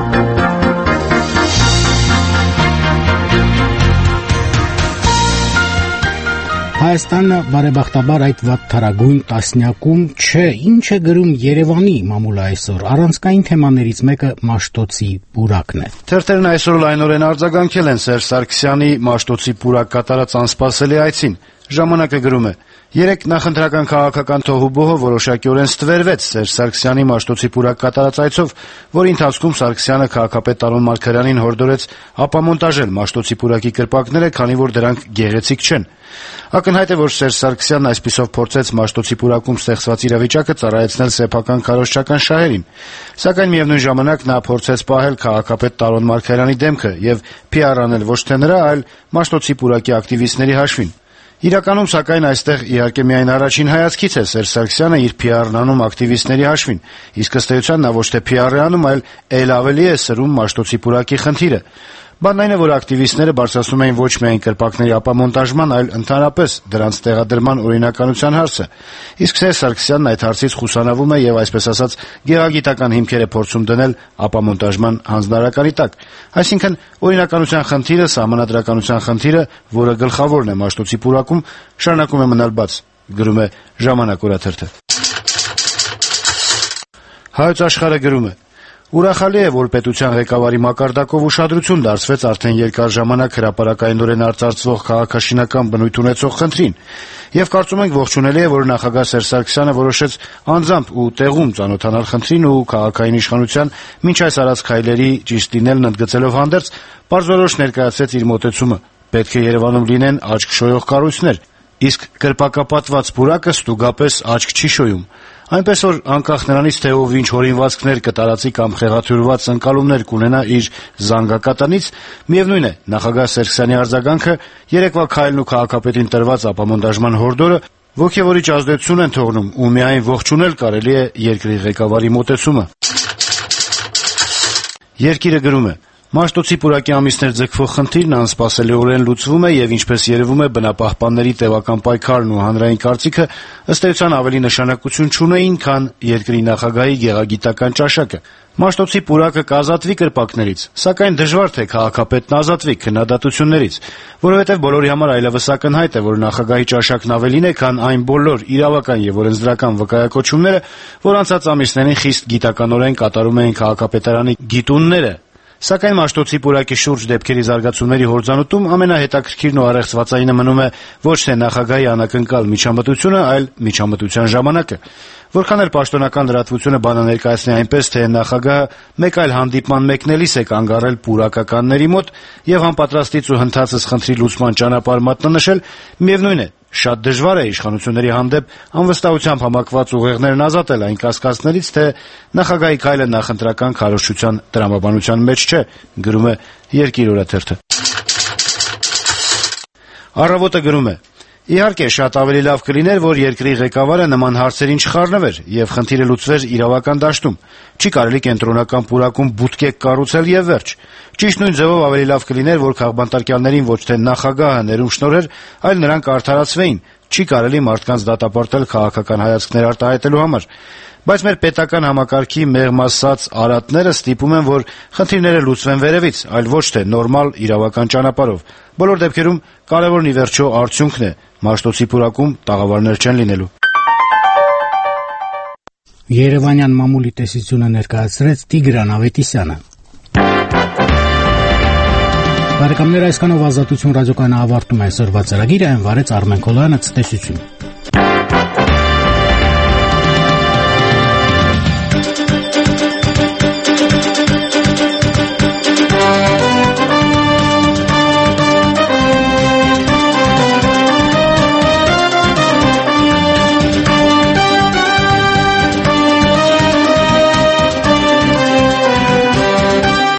Հայաստանը բարեբախտաբար այդ վատթարագույն տասնյակում չէ, ինչ է գրում Երևանի մամուլը այսօր։ Առանցքային թեմաներից մեկը Մաշտոցի պուրակն է։ Թերթերն այսօր լայնորեն արձագանքել են Սերժ Սարգսյանի Մաշտոցի պուրակ կատարած անսպասելի այցին։ Ժամանակը գրում է. Երեք նախընտրական քաղաքական թոհուբոհը որոշակիորեն ստվերվեց Սերժ Սարգսյանի Մաշտոցի պուրակ կատարած այցով, որի ընթացքում Սարգսյանը քաղաքապետ Տարոն Մարգարյանին հորդորեց ապամոնտաժել Մաշտոցի պուրակի կրպակները, քանի որ դրանք գեղեցիկ չեն։ Ակնհայտ է, որ Սերժ Սարգսյանն այսպիսով փորձեց Մաշտոցի պուրակում ստեղծված իրավիճակը ծառայեցնել սեփական քարոզչական շահերին, սակայն միևնույն ժամանակ նա փորձեց պահել քաղաքապետ Տարոն Մարգարյանի դեմքը եւ PR անել ոչ թե նրա, այլ Մաշտոցի պուրակի ակտիվիստների հաշվին։ Իրականում, սակայն, այստեղ իհարկե միայն առաջին հայացքից է Սերժ Սարգսյանը իր PR-ն անում ակտիվիստների հաշվին, իսկ ըստ էության նա ոչ թե PR է անում, այլ ել ավելի է սրում Մաշտոցի պուրակի խնդիրը։ Բանն այն է, որ ակտիվիստները բարձրացնում էին ոչ միայն կրպակների ապամոնտաժման, այլ ընդհանրապես դրանց տեղադրման օրինականության հարցը։ Իսկ Սերժ Սարգսյանն այդ հարցից խուսանավում է եւ այսպես ասած գեղագիտական հիմքեր է փորձում դնել ապամոնտաժման հանձնարարականի տակ։ Այսինքն օրինականության խնդիրը, սահմանադրականության խնդիրը, որը գլխավորն է Մաշտոցի պուրակում, շարունակում է մնալ բաց, գրում է Ժամանակ օրաթերթը։ Հայոց աշխարհը գրում է. Ուրախալի է, որ պետության ղեկավարի մակարդակով ուշադրություն դարձվեց արդեն երկար ժամանակ հրապարակայինորեն արծարծվող քաղաքաշինական բնույթ ունեցող խնդրին, եւ կարծում ենք ողջունելի է, որ նախագահ Սերժ Սարգսյանը որոշեց անձամբ ու տեղում ծանոթանալ խնդրին ու քաղաքային իշխանության մինչ այս արած քայլերի ճիշտ լինելն ընդգծելով հանդերձ պարզորոշ ներկայացրեց իր մոտեցումը. պետք է Երևանում լինեն աչք շոյող կառույցներ, իսկ կրպակապատված պուրակը ստուգապես աչք չի շոյում։ Այնպես որ անկախ նրանից, թե ով ինչ հորինվածքներ կտարածի կամ խեղաթյուրված ընկալումներ կունենա իր զանգակատնից, միևնույն է, նախագահ Սարգսյանի արձագանքը, երեկվա քայլն ու քաղաքապետին տրված ապամոնտաժման հորդորը ոգևորիչ ազդեցություն են թողնում ու միայն ողջունել կարելի է երկրի ղեկավարի մոտեցումը։ Երկիրը գրում է. Մաշտոցի պուրակի ամիսներ ձգվող խնդիրն անսպասելիորեն լուծվում է եւ ինչպես երևում է բնապահպանների տևական պայքարն ու հանրային կարծիքը ըստ էության ավելի նշանակություն չունեին, քան երկրի նախագահի գեղագիտական ճաշակը։ Մաշտոցի պուրակը կազատվի կրպակներից, սակայն դժվար թե քաղաքապետն ազատվի քննադատություններից, որովհետև բոլորի համար այլևս ակնհայտ է, որ նախագահի ճաշակն ավելին է, քան այն բոլոր իրավական եւ օրենսդրական վկայակոչումները, որ անցած ամիսներին խիստ գիտականորեն կատարում էին քաղաքապետարանի գիտունները։ Սակայն Մաշտոցի պուրակի շուրջ դեպքերի զարգացումների հորձանուտում ամենահետաքրքիրն ու առեղծվածայինը մնում է ոչ թե նախագահի անակնկալ միջամտությունը, այլ միջամտության ժամանակը։ Որքան էլ պաշտոնական լրատվությունը բանը ներկայացնի այնպես, թե նախագահը մեկ այլ հանդիպման մեկնելիս է կանգ առել պուրակականների մոտ եւ անպատրաստից ու հնդածս խնդրի լուծման ճանապարհ մատնանշել, միևնույն է, շատ դժվար է իշխանությունների հանդեպ անվստահությամբ համակված ուղեղներն ազատել այն կասկածներից, թե նախագահի քայլը նախընտրական քարոզչության տրամաբանության մեջ չէ, գրում է Երկիր օրաթերթը։ Առավոտը գրում է. Իհարկե, շատ ավելի լավ կլիներ, որ երկրի ղեկավարը նման հարցերին չխառնվեր եւ խնդիրը լուծվեր իրավական դաշտում։ Չի կարելի կենտրոնական պուրակում բուտկեք կառուցել եւ վերջ։ Ճիշտ նույն ձևով ավելի լավ կլիներ, որ քաղբանտարկյալներին ոչ թե նախագահը ներում շնորհեր, այլ նրանք արդարացվեին։ Չի կարելի մարդկանց դատապարտել քաղաքական հայացքներ արտահայտելու համար։ Բայց մեր պետական համակարգի մեղմասած արատները ստիպում են, որ խնդիրները լուծվեն վերևից, այլ ոչ թե նորմալ իրավական ճանապարհով։ Բոլոր դեպքերում կարևորն ի վերջո արդյունքն է։ Մաշտոցի պուրակում տաղավարներ չեն լինելու։ Երևանյան մամուլի տեսությունը ներկայացրեց Տիգրան Ավետիսյանը։ Բարեկամներ, այսքանով Ազատություն ռադիոկայանը ավարտում է այսօրվա ծրագիրը, այն վարեց Արմեն Քոլյանը, ցտեսություն։